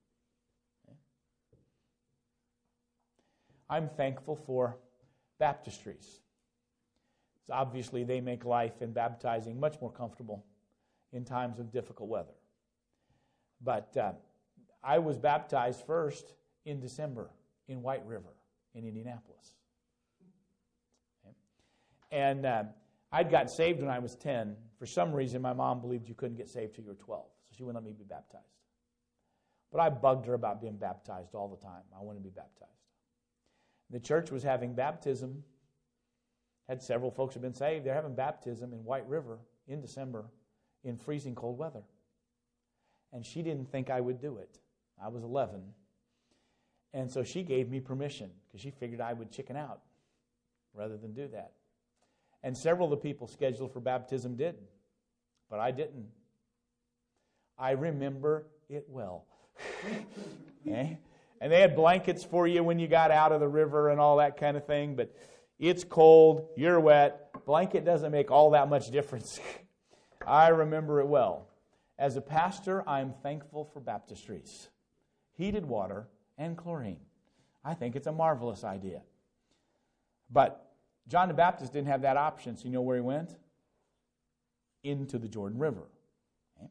I'm thankful for baptistries. So obviously, they make life and baptizing much more comfortable in times of difficult weather. But uh, I was baptized first in December in White River in Indianapolis. Okay. And uh, I'd gotten saved when I was ten. For some reason, my mom believed you couldn't get saved till you were twelve, so she wouldn't let me be baptized. But I bugged her about being baptized all the time. I wanted to be baptized. The church was having baptism. Had several folks who had been saved. They're having baptism in White River in December in freezing cold weather. And she didn't think I would do it. I was eleven. And so she gave me permission because she figured I would chicken out rather than do that. And several of the people scheduled for baptism did, but I didn't. I remember it well. Okay? And they had blankets for you when you got out of the river and all that kind of thing, but it's cold, you're wet, Blanket doesn't make all that much difference. I remember it well. As a pastor, I'm thankful for baptistries. Heated water and chlorine. I think it's a marvelous idea. But John the Baptist didn't have that option, so you know where he went? Into the Jordan River. Okay.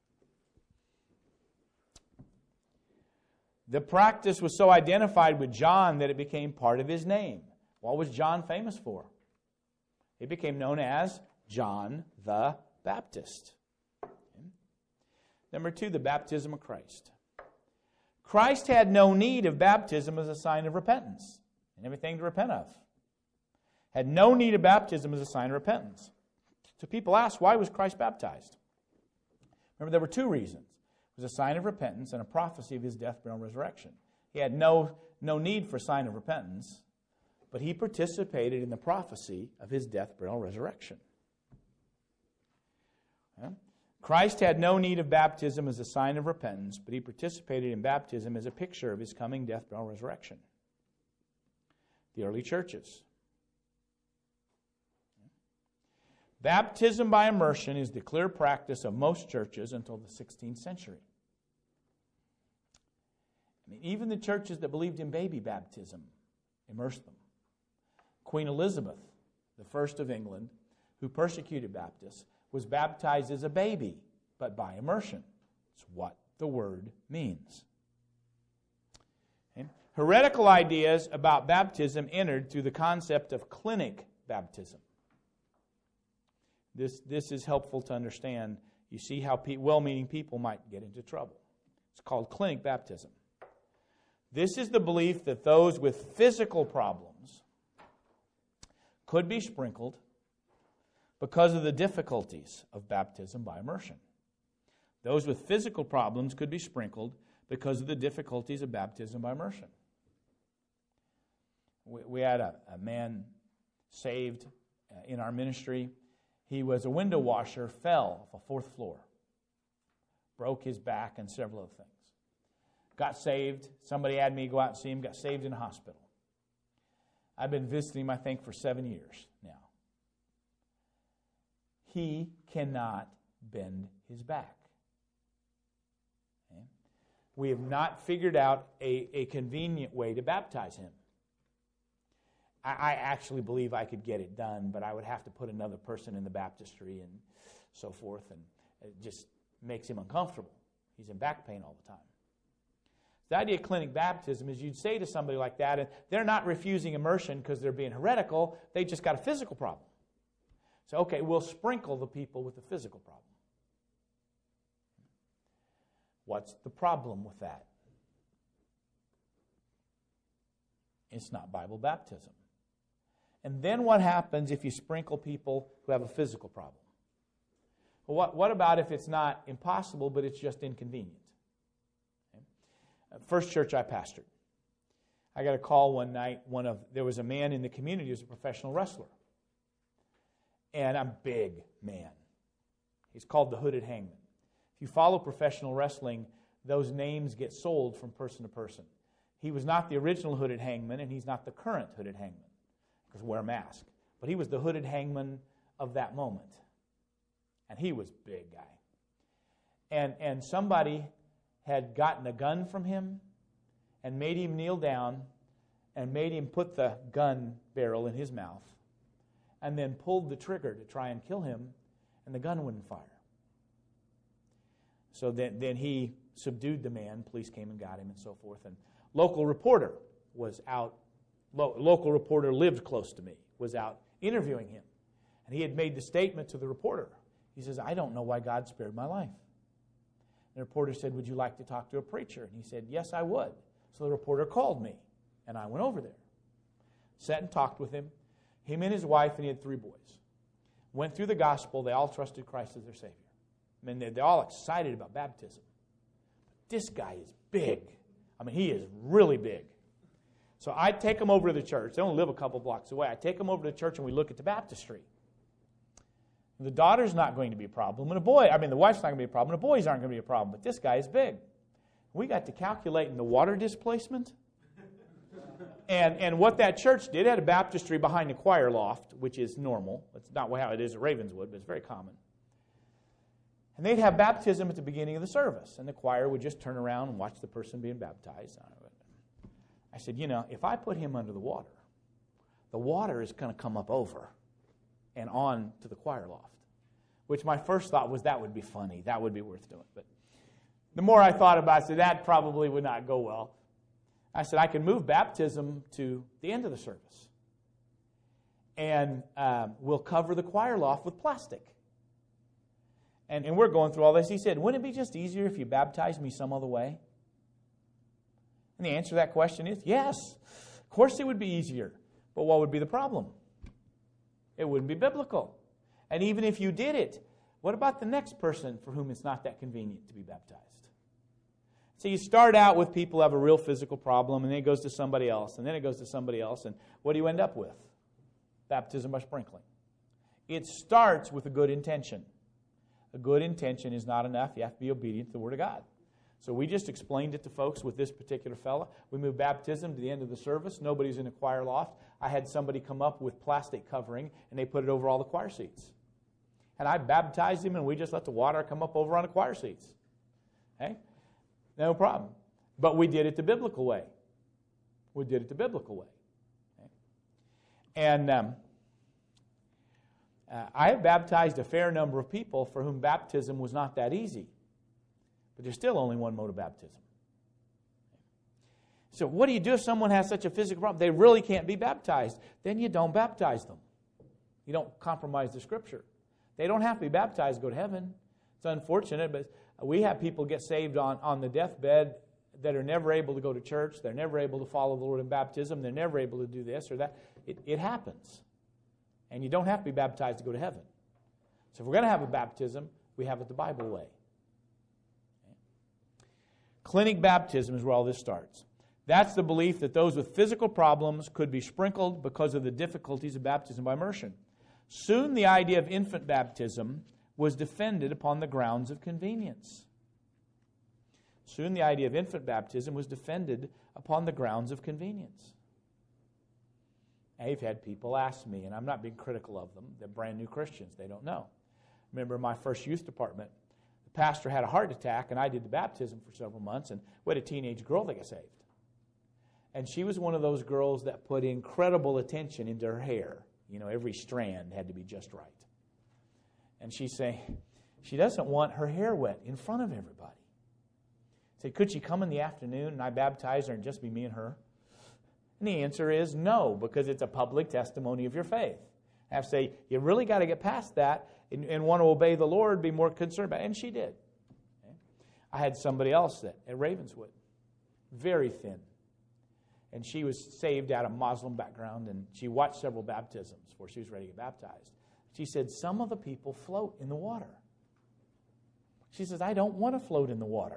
The practice was so identified with John that it became part of his name. What was John famous for? He became known as John the Baptist. Okay. Number two, the baptism of Christ. Christ had no need of baptism as a sign of repentance and everything to repent of. Had no need of baptism as a sign of repentance. So people ask, why was Christ baptized? Remember, there were two reasons. It was a sign of repentance and a prophecy of his death, burial, and resurrection. He had no, no need for sign of repentance, but he participated in the prophecy of his death, burial, and resurrection. Yeah? Christ had no need of baptism as a sign of repentance, but he participated in baptism as a picture of his coming death, burial, and resurrection. The early churches. Baptism by immersion is the clear practice of most churches until the sixteenth century. I mean, even the churches that believed in baby baptism immersed them. Queen Elizabeth, the first of England, who persecuted Baptists, was baptized as a baby, but by immersion. It's what the word means. Okay. Heretical ideas about baptism entered through the concept of clinic baptism. This, this is helpful to understand. You see how pe- well-meaning people might get into trouble. It's called clinic baptism. This is the belief that those with physical problems could be sprinkled because of the difficulties of baptism by immersion. Those with physical problems could be sprinkled because of the difficulties of baptism by immersion. We, we had a, a man saved uh, in our ministry. He was a window washer, fell off a fourth floor, broke his back and several other things. Got saved. Somebody had me go out and see him, got saved in a hospital. I've been visiting him, I think, for seven years now. He cannot bend his back. Okay? We have not figured out a, a convenient way to baptize him. I actually believe I could get it done, but I would have to put another person in the baptistry and so forth, and it just makes him uncomfortable. He's in back pain all the time. The idea of clinic baptism is you'd say to somebody like that, and they're not refusing immersion because they're being heretical, they just got a physical problem. So, okay, we'll sprinkle the people with the physical problem. What's the problem with that? It's not Bible baptism. And then what happens if you sprinkle people who have a physical problem? Well, what, what about if it's not impossible, but it's just inconvenient? Okay. First church I pastored, I got a call one night. One of there was a man in the community who was a professional wrestler. And I'm a big man. He's called the Hooded Hangman. If you follow professional wrestling, those names get sold from person to person. He was not the original Hooded Hangman, and he's not the current Hooded Hangman, because wear a mask. But he was the Hooded Hangman of that moment. And he was a big guy. And, and somebody had gotten a gun from him and made him kneel down and made him put the gun barrel in his mouth and then pulled the trigger to try and kill him, and the gun wouldn't fire. So then, then he subdued the man. Police came and got him and so forth. And local reporter was out. Lo- local reporter lived close to me, was out interviewing him. And he had made the statement to the reporter. He says, I don't know why God spared my life. The reporter said, would you like to talk to a preacher? And he said, yes, I would. So the reporter called me, and I went over there. Sat and talked with him. Him and his wife, and he had three boys. Went through the gospel. They all trusted Christ as their Savior. I mean, they're, they're all excited about baptism. But this guy is big. I mean, he is really big. So I take them over to the church. They only live a couple blocks away. I take them over to the church, and we look at the baptistry. The daughter's not going to be a problem, and a boy, I mean, the wife's not going to be a problem, and the boys aren't going to be a problem, but this guy is big. We got to calculating the water displacement. and, and what that church did, it had a baptistry behind the choir loft, which is normal. It's not how it is at Ravenswood, but it's very common. And they'd have baptism at the beginning of the service, and the choir would just turn around and watch the person being baptized. I said, you know, if I put him under the water, the water is going to come up over and on to the choir loft, which my first thought was that would be funny. That would be worth doing. But the more I thought about it, I said, that probably would not go well. I said, I can move baptism to the end of the service, and um, we'll cover the choir loft with plastic. And, and we're going through all this. He said, wouldn't it be just easier if you baptized me some other way? And the answer to that question is yes. Of course it would be easier. But what would be the problem? It wouldn't be biblical. And even if you did it, what about the next person for whom it's not that convenient to be baptized? So you start out with people who have a real physical problem, and then it goes to somebody else, and then it goes to somebody else, and what do you end up with? Baptism by sprinkling. It starts with a good intention. A good intention is not enough. You have to be obedient to the Word of God. So we just explained it to folks with this particular fella. We moved baptism to the end of the service. Nobody's in the choir loft. I had somebody come up with plastic covering, and they put it over all the choir seats. And I baptized him, and we just let the water come up over on the choir seats. Okay? No problem. But we did it the biblical way. We did it the biblical way. Okay? And um, uh, I have baptized a fair number of people for whom baptism was not that easy. But there's still only one mode of baptism. So what do you do if someone has such a physical problem? They really can't be baptized. Then you don't baptize them. You don't compromise the Scripture. They don't have to be baptized to go to heaven. It's unfortunate, but we have people get saved on, on the deathbed that are never able to go to church. They're never able to follow the Lord in baptism. They're never able to do this or that. It, it happens. And you don't have to be baptized to go to heaven. So if we're going to have a baptism, we have it the Bible way. Okay. Clinic baptism is where all this starts. That's the belief that those with physical problems could be sprinkled because of the difficulties of baptism by immersion. Soon the idea of infant baptism was defended upon the grounds of convenience. Soon the idea of infant baptism was defended upon the grounds of convenience. I've had people ask me, and I'm not being critical of them, they're brand new Christians, they don't know. Remember my first youth department, the pastor had a heart attack, and I did the baptism for several months, and we had a teenage girl that got saved. And she was one of those girls that put incredible attention into her hair. You know, every strand had to be just right. And she's saying, she doesn't want her hair wet in front of everybody. I said, could she come in the afternoon and I baptize her and just be me and her? And the answer is no, because it's a public testimony of your faith. I have to say, you really got to get past that and, and want to obey the Lord, be more concerned about it. And she did. Okay? I had somebody else that, at Ravenswood, very thin. And she was saved out of Muslim background, and she watched several baptisms before she was ready to get baptized. She said, some of the people float in the water. She says, I don't want to float in the water.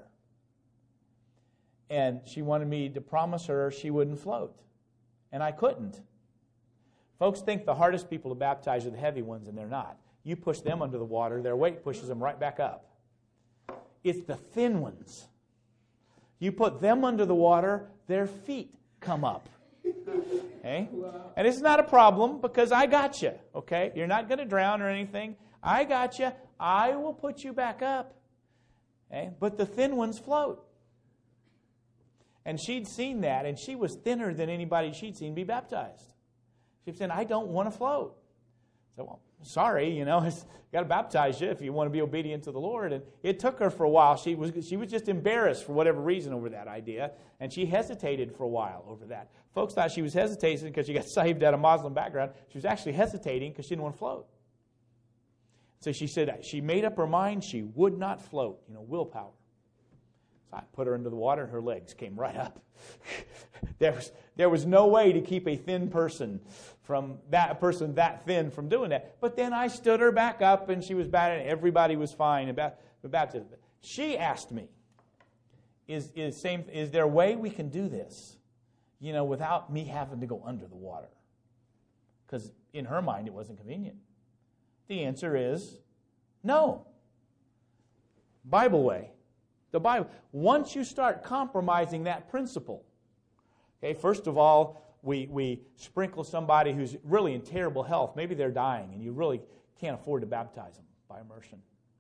And she wanted me to promise her she wouldn't float. And I couldn't. Folks think the hardest people to baptize are the heavy ones, and they're not. You push them under the water, their weight pushes them right back up. It's the thin ones. You put them under the water, their feet come up. Okay? And it's not a problem because I got you. Okay? You're not going to drown or anything. I got you. I will put you back up. Okay? But the thin ones float. And she'd seen that, and she was thinner than anybody she'd seen be baptized. She said, I don't want to float. So, well, sorry, you know, got to baptize you if you want to be obedient to the Lord. And it took her for a while. She was she was just embarrassed for whatever reason over that idea, and she hesitated for a while over that. Folks thought she was hesitating because she got saved out of Muslim background. She was actually hesitating because she didn't want to float. So she said she made up her mind she would not float, you know, willpower. So I put her into the water, and her legs came right up. there was there was no way to keep a thin person from that a person that thin from doing that. But then I stood her back up, and she was bad, and everybody was fine about the baptism. She asked me, "Is is same? Is there a way we can do this, you know, without me having to go under the water?" Because in her mind, it wasn't convenient. The answer is no. Bible way. The Bible. Once you start compromising that principle, okay, first of all, we, we sprinkle somebody who's really in terrible health. Maybe they're dying, and you really can't afford to baptize them by immersion.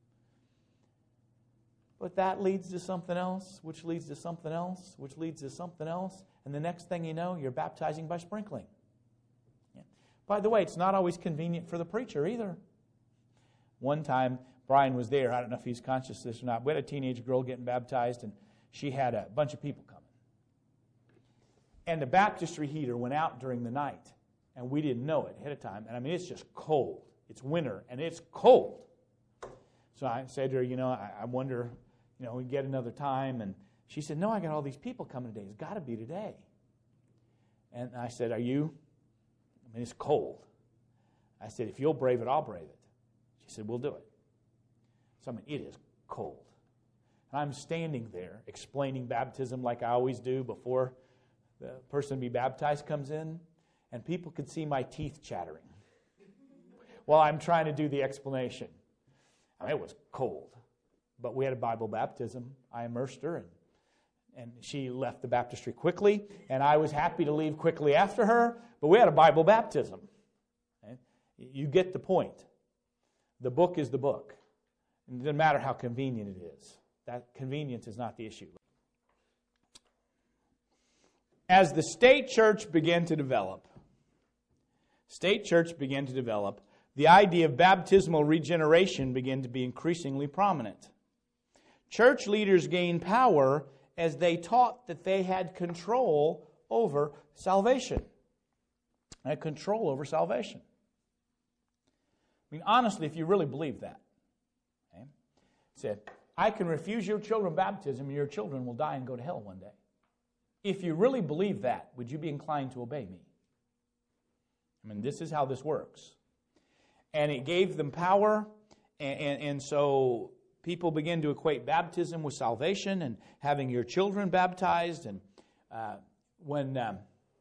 But that leads to something else, which leads to something else, which leads to something else. And the next thing you know, you're baptizing by sprinkling. Yeah. By the way, it's not always convenient for the preacher either. One time, Brian was there. I don't know if he's conscious of this or not. We had a teenage girl getting baptized, and she had a bunch of people coming. And the baptistry heater went out during the night, and we didn't know it ahead of time. And I mean, it's just cold. It's winter, and it's cold. So I said to her, you know, I, I wonder, you know, we get another time. And she said, no, I got all these people coming today. It's got to be today. And I said, are you? I mean, it's cold. I said, if you'll brave it, I'll brave it. She said, we'll do it. So I mean, it is cold. And I'm standing there explaining baptism like I always do before the person to be baptized comes in, and people could see my teeth chattering while I'm trying to do the explanation. I mean, it was cold. But we had a Bible baptism. I immersed her, and, and she left the baptistry quickly, and I was happy to leave quickly after her, but we had a Bible baptism. Okay? You get the point. The book is the book. It doesn't matter how convenient it is. That convenience is not the issue. As the state church began to develop, state church began to develop, the idea of baptismal regeneration began to be increasingly prominent. Church leaders gained power as they taught that they had control over salvation. They had control over salvation. I mean, honestly, if you really believe that, okay, said, I can refuse your children baptism and your children will die and go to hell one day. If you really believe that, would you be inclined to obey me? I mean, this is how this works. And it gave them power, and, and, and so people began to equate baptism with salvation and having your children baptized. And uh, when, um,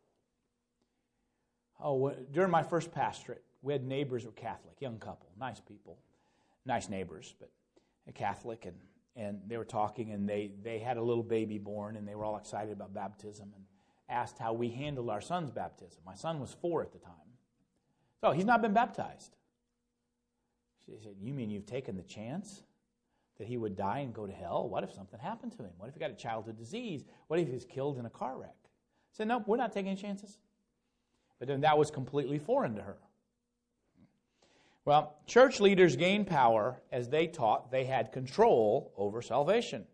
oh, during my first pastorate, we had neighbors who were Catholic, young couple, nice people, nice neighbors, but a Catholic, and And they were talking, and they, they had a little baby born, and they were all excited about baptism and asked how we handled our son's baptism. My son was four at the time. So he's not been baptized. She said, you mean you've taken the chance that he would die and go to hell? What if something happened to him? What if he got a childhood disease? What if he was killed in a car wreck? I said, no, we're not taking any chances. But then that was completely foreign to her. Well, church leaders gained power as they taught they had control over salvation.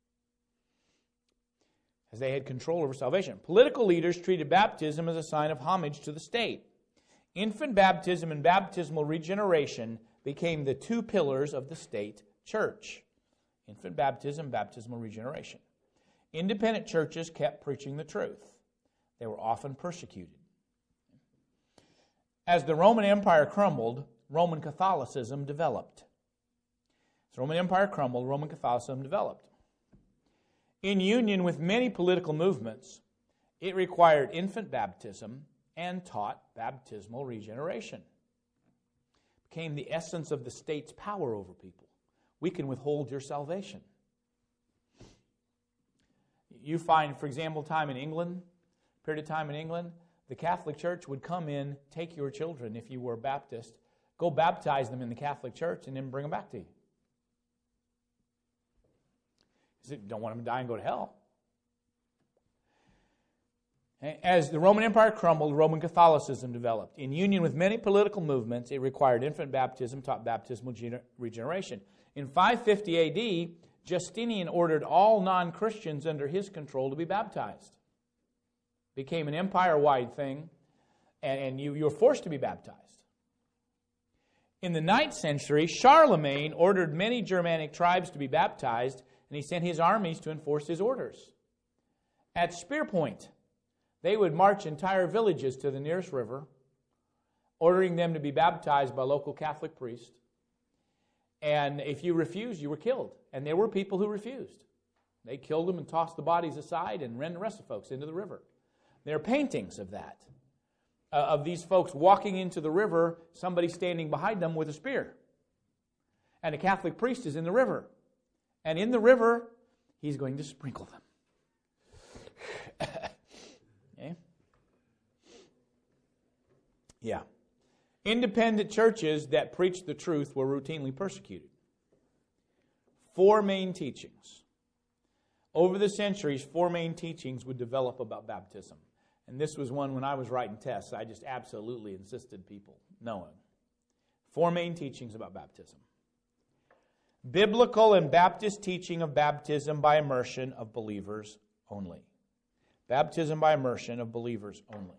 As they had control over salvation. Political leaders treated baptism as a sign of homage to the state. Infant baptism and baptismal regeneration became the two pillars of the state church. Infant baptism, baptismal regeneration. Independent churches kept preaching the truth. They were often persecuted. As the Roman Empire crumbled, Roman Catholicism developed. As the Roman Empire crumbled, Roman Catholicism developed. In union with many political movements, it required infant baptism and taught baptismal regeneration. It became the essence of the state's power over people. We can withhold your salvation. You find, for example, time in England, period of time in England, the Catholic Church would come in, take your children if you were Baptist, go baptize them in the Catholic Church, and then bring them back to you. You don't want them to die and go to hell. As the Roman Empire crumbled, Roman Catholicism developed. In union with many political movements, it required infant baptism, taught baptismal regeneration. In five fifty A D, Justinian ordered all non-Christians under his control to be baptized. It became an empire-wide thing, and, and you, you were forced to be baptized. In the ninth century, Charlemagne ordered many Germanic tribes to be baptized, and he sent his armies to enforce his orders. At Spear Point, they would march entire villages to the nearest river, ordering them to be baptized by local Catholic priests. And if you refused, you were killed. And there were people who refused. They killed them and tossed the bodies aside and ran the rest of folks into the river. There are paintings of that. Uh, of these folks walking into the river, somebody standing behind them with a spear. And a Catholic priest is in the river. And in the river, he's going to sprinkle them. Okay? Yeah. Independent churches that preached the truth were routinely persecuted. Four main teachings. Over the centuries, four main teachings would develop about baptism. And this was one when I was writing tests, I just absolutely insisted people knowing. Four main teachings about baptism. Biblical and Baptist teaching of baptism by immersion of believers only. Baptism by immersion of believers only.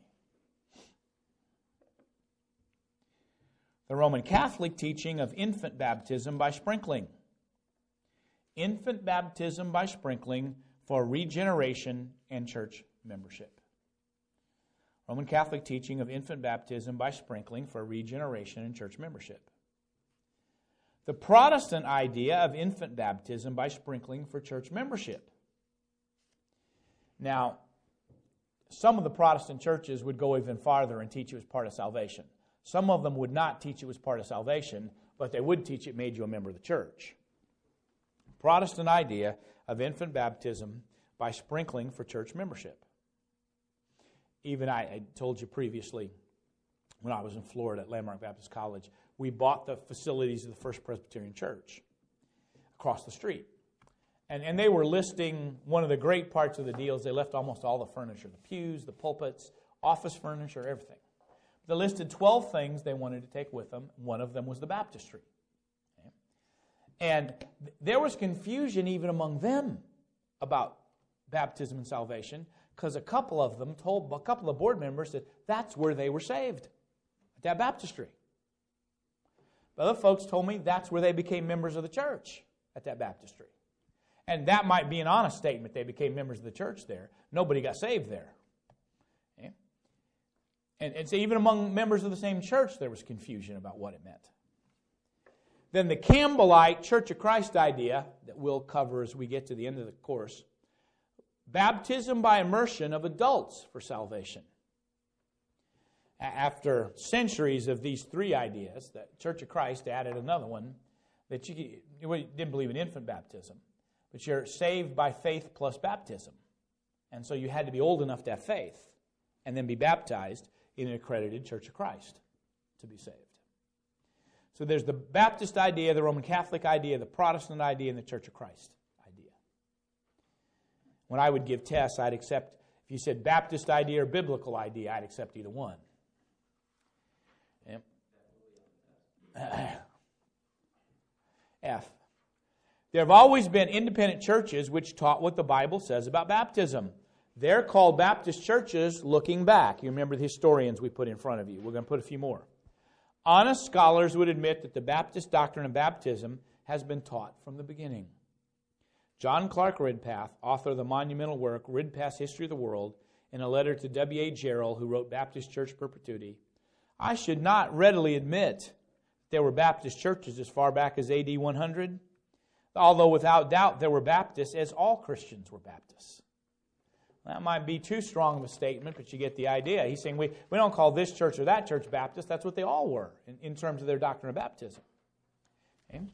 The Roman Catholic teaching of infant baptism by sprinkling. Infant baptism by sprinkling for regeneration and church membership. Roman Catholic teaching of infant baptism by sprinkling for regeneration and church membership. The Protestant idea of infant baptism by sprinkling for church membership. Now, some of the Protestant churches would go even farther and teach it was part of salvation. Some of them would not teach it was part of salvation, but they would teach it made you a member of the church. Protestant idea of infant baptism by sprinkling for church membership. Even I, I told you previously, when I was in Florida at Landmark Baptist College, we bought the facilities of the First Presbyterian Church across the street. And, and they were listing one of the great parts of the deals. They left almost all the furniture, the pews, the pulpits, office furniture, everything. They listed twelve things they wanted to take with them. One of them was the baptistry. Okay? And th- there was confusion even among them about baptism and salvation, because a couple of them told, a couple of board members that that's where they were saved, at that baptistry. But other folks told me that's where they became members of the church, at that baptistry. And that might be an honest statement. They became members of the church there. Nobody got saved there. Okay? And, and so even among members of the same church, there was confusion about what it meant. Then the Campbellite Church of Christ idea that we'll cover as we get to the end of the course. Baptism by immersion of adults for salvation. After centuries of these three ideas, the Church of Christ added another one that you, you didn't believe in infant baptism, but you're saved by faith plus baptism. And so you had to be old enough to have faith and then be baptized in an accredited Church of Christ to be saved. So there's the Baptist idea, the Roman Catholic idea, the Protestant idea, and the Church of Christ idea. When I would give tests, I'd accept, if you said Baptist idea or biblical idea, I'd accept either one. F. There have always been independent churches which taught what the Bible says about baptism. They're called Baptist churches looking back. You remember the historians we put in front of you. We're going to put a few more. Honest scholars would admit that the Baptist doctrine of baptism has been taught from the beginning. John Clark Ridpath, author of the monumental work Ridpath's History of the World, in a letter to W A Jarrell, who wrote Baptist Church Perpetuity, I should not readily admit there were Baptist churches as far back as A D one hundred, although without doubt there were Baptists, as all Christians were Baptists. That might be too strong of a statement, but you get the idea. He's saying we, we don't call this church or that church Baptist. That's what they all were in, in terms of their doctrine of baptism. Okay?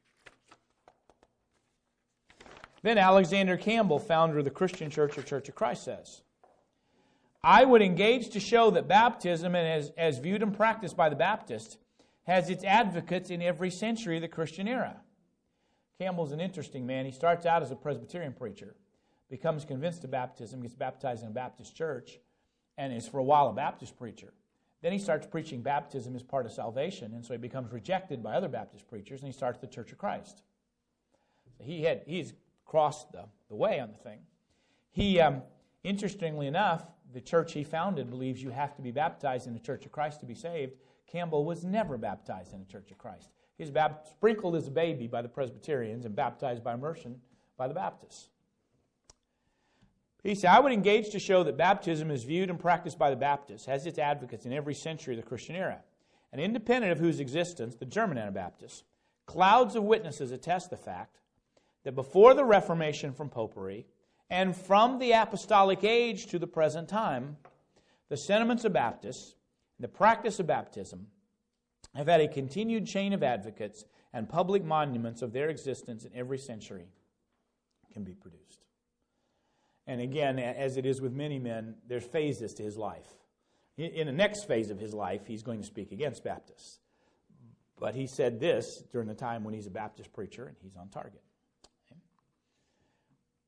Then Alexander Campbell, founder of the Christian Church or Church of Christ, says, I would engage to show that baptism, and as, as viewed and practiced by the Baptist, has its advocates in every century of the Christian era. Campbell's an interesting man. He starts out as a Presbyterian preacher, becomes convinced of baptism, gets baptized in a Baptist church, and is for a while a Baptist preacher. Then he starts preaching baptism as part of salvation, and so he becomes rejected by other Baptist preachers, and he starts the Church of Christ. So he had he's crossed the, the way on the thing. He, um, interestingly enough, the church he founded believes you have to be baptized in the Church of Christ to be saved. Campbell was never baptized in the Church of Christ. He was bap- sprinkled as a baby by the Presbyterians and baptized by immersion by the Baptists. He said, I would engage to show that baptism is viewed and practiced by the Baptists, has its advocates in every century of the Christian era. And independent of whose existence, the German Anabaptists, clouds of witnesses attest the fact that before the Reformation from Popery, and from the apostolic age to the present time, the sentiments of Baptists, the practice of baptism, have had a continued chain of advocates, and public monuments of their existence in every century can be produced. And again, as it is with many men, there's phases to his life. In, in the next phase of his life, he's going to speak against Baptists. But he said this during the time when he's a Baptist preacher, and he's on target.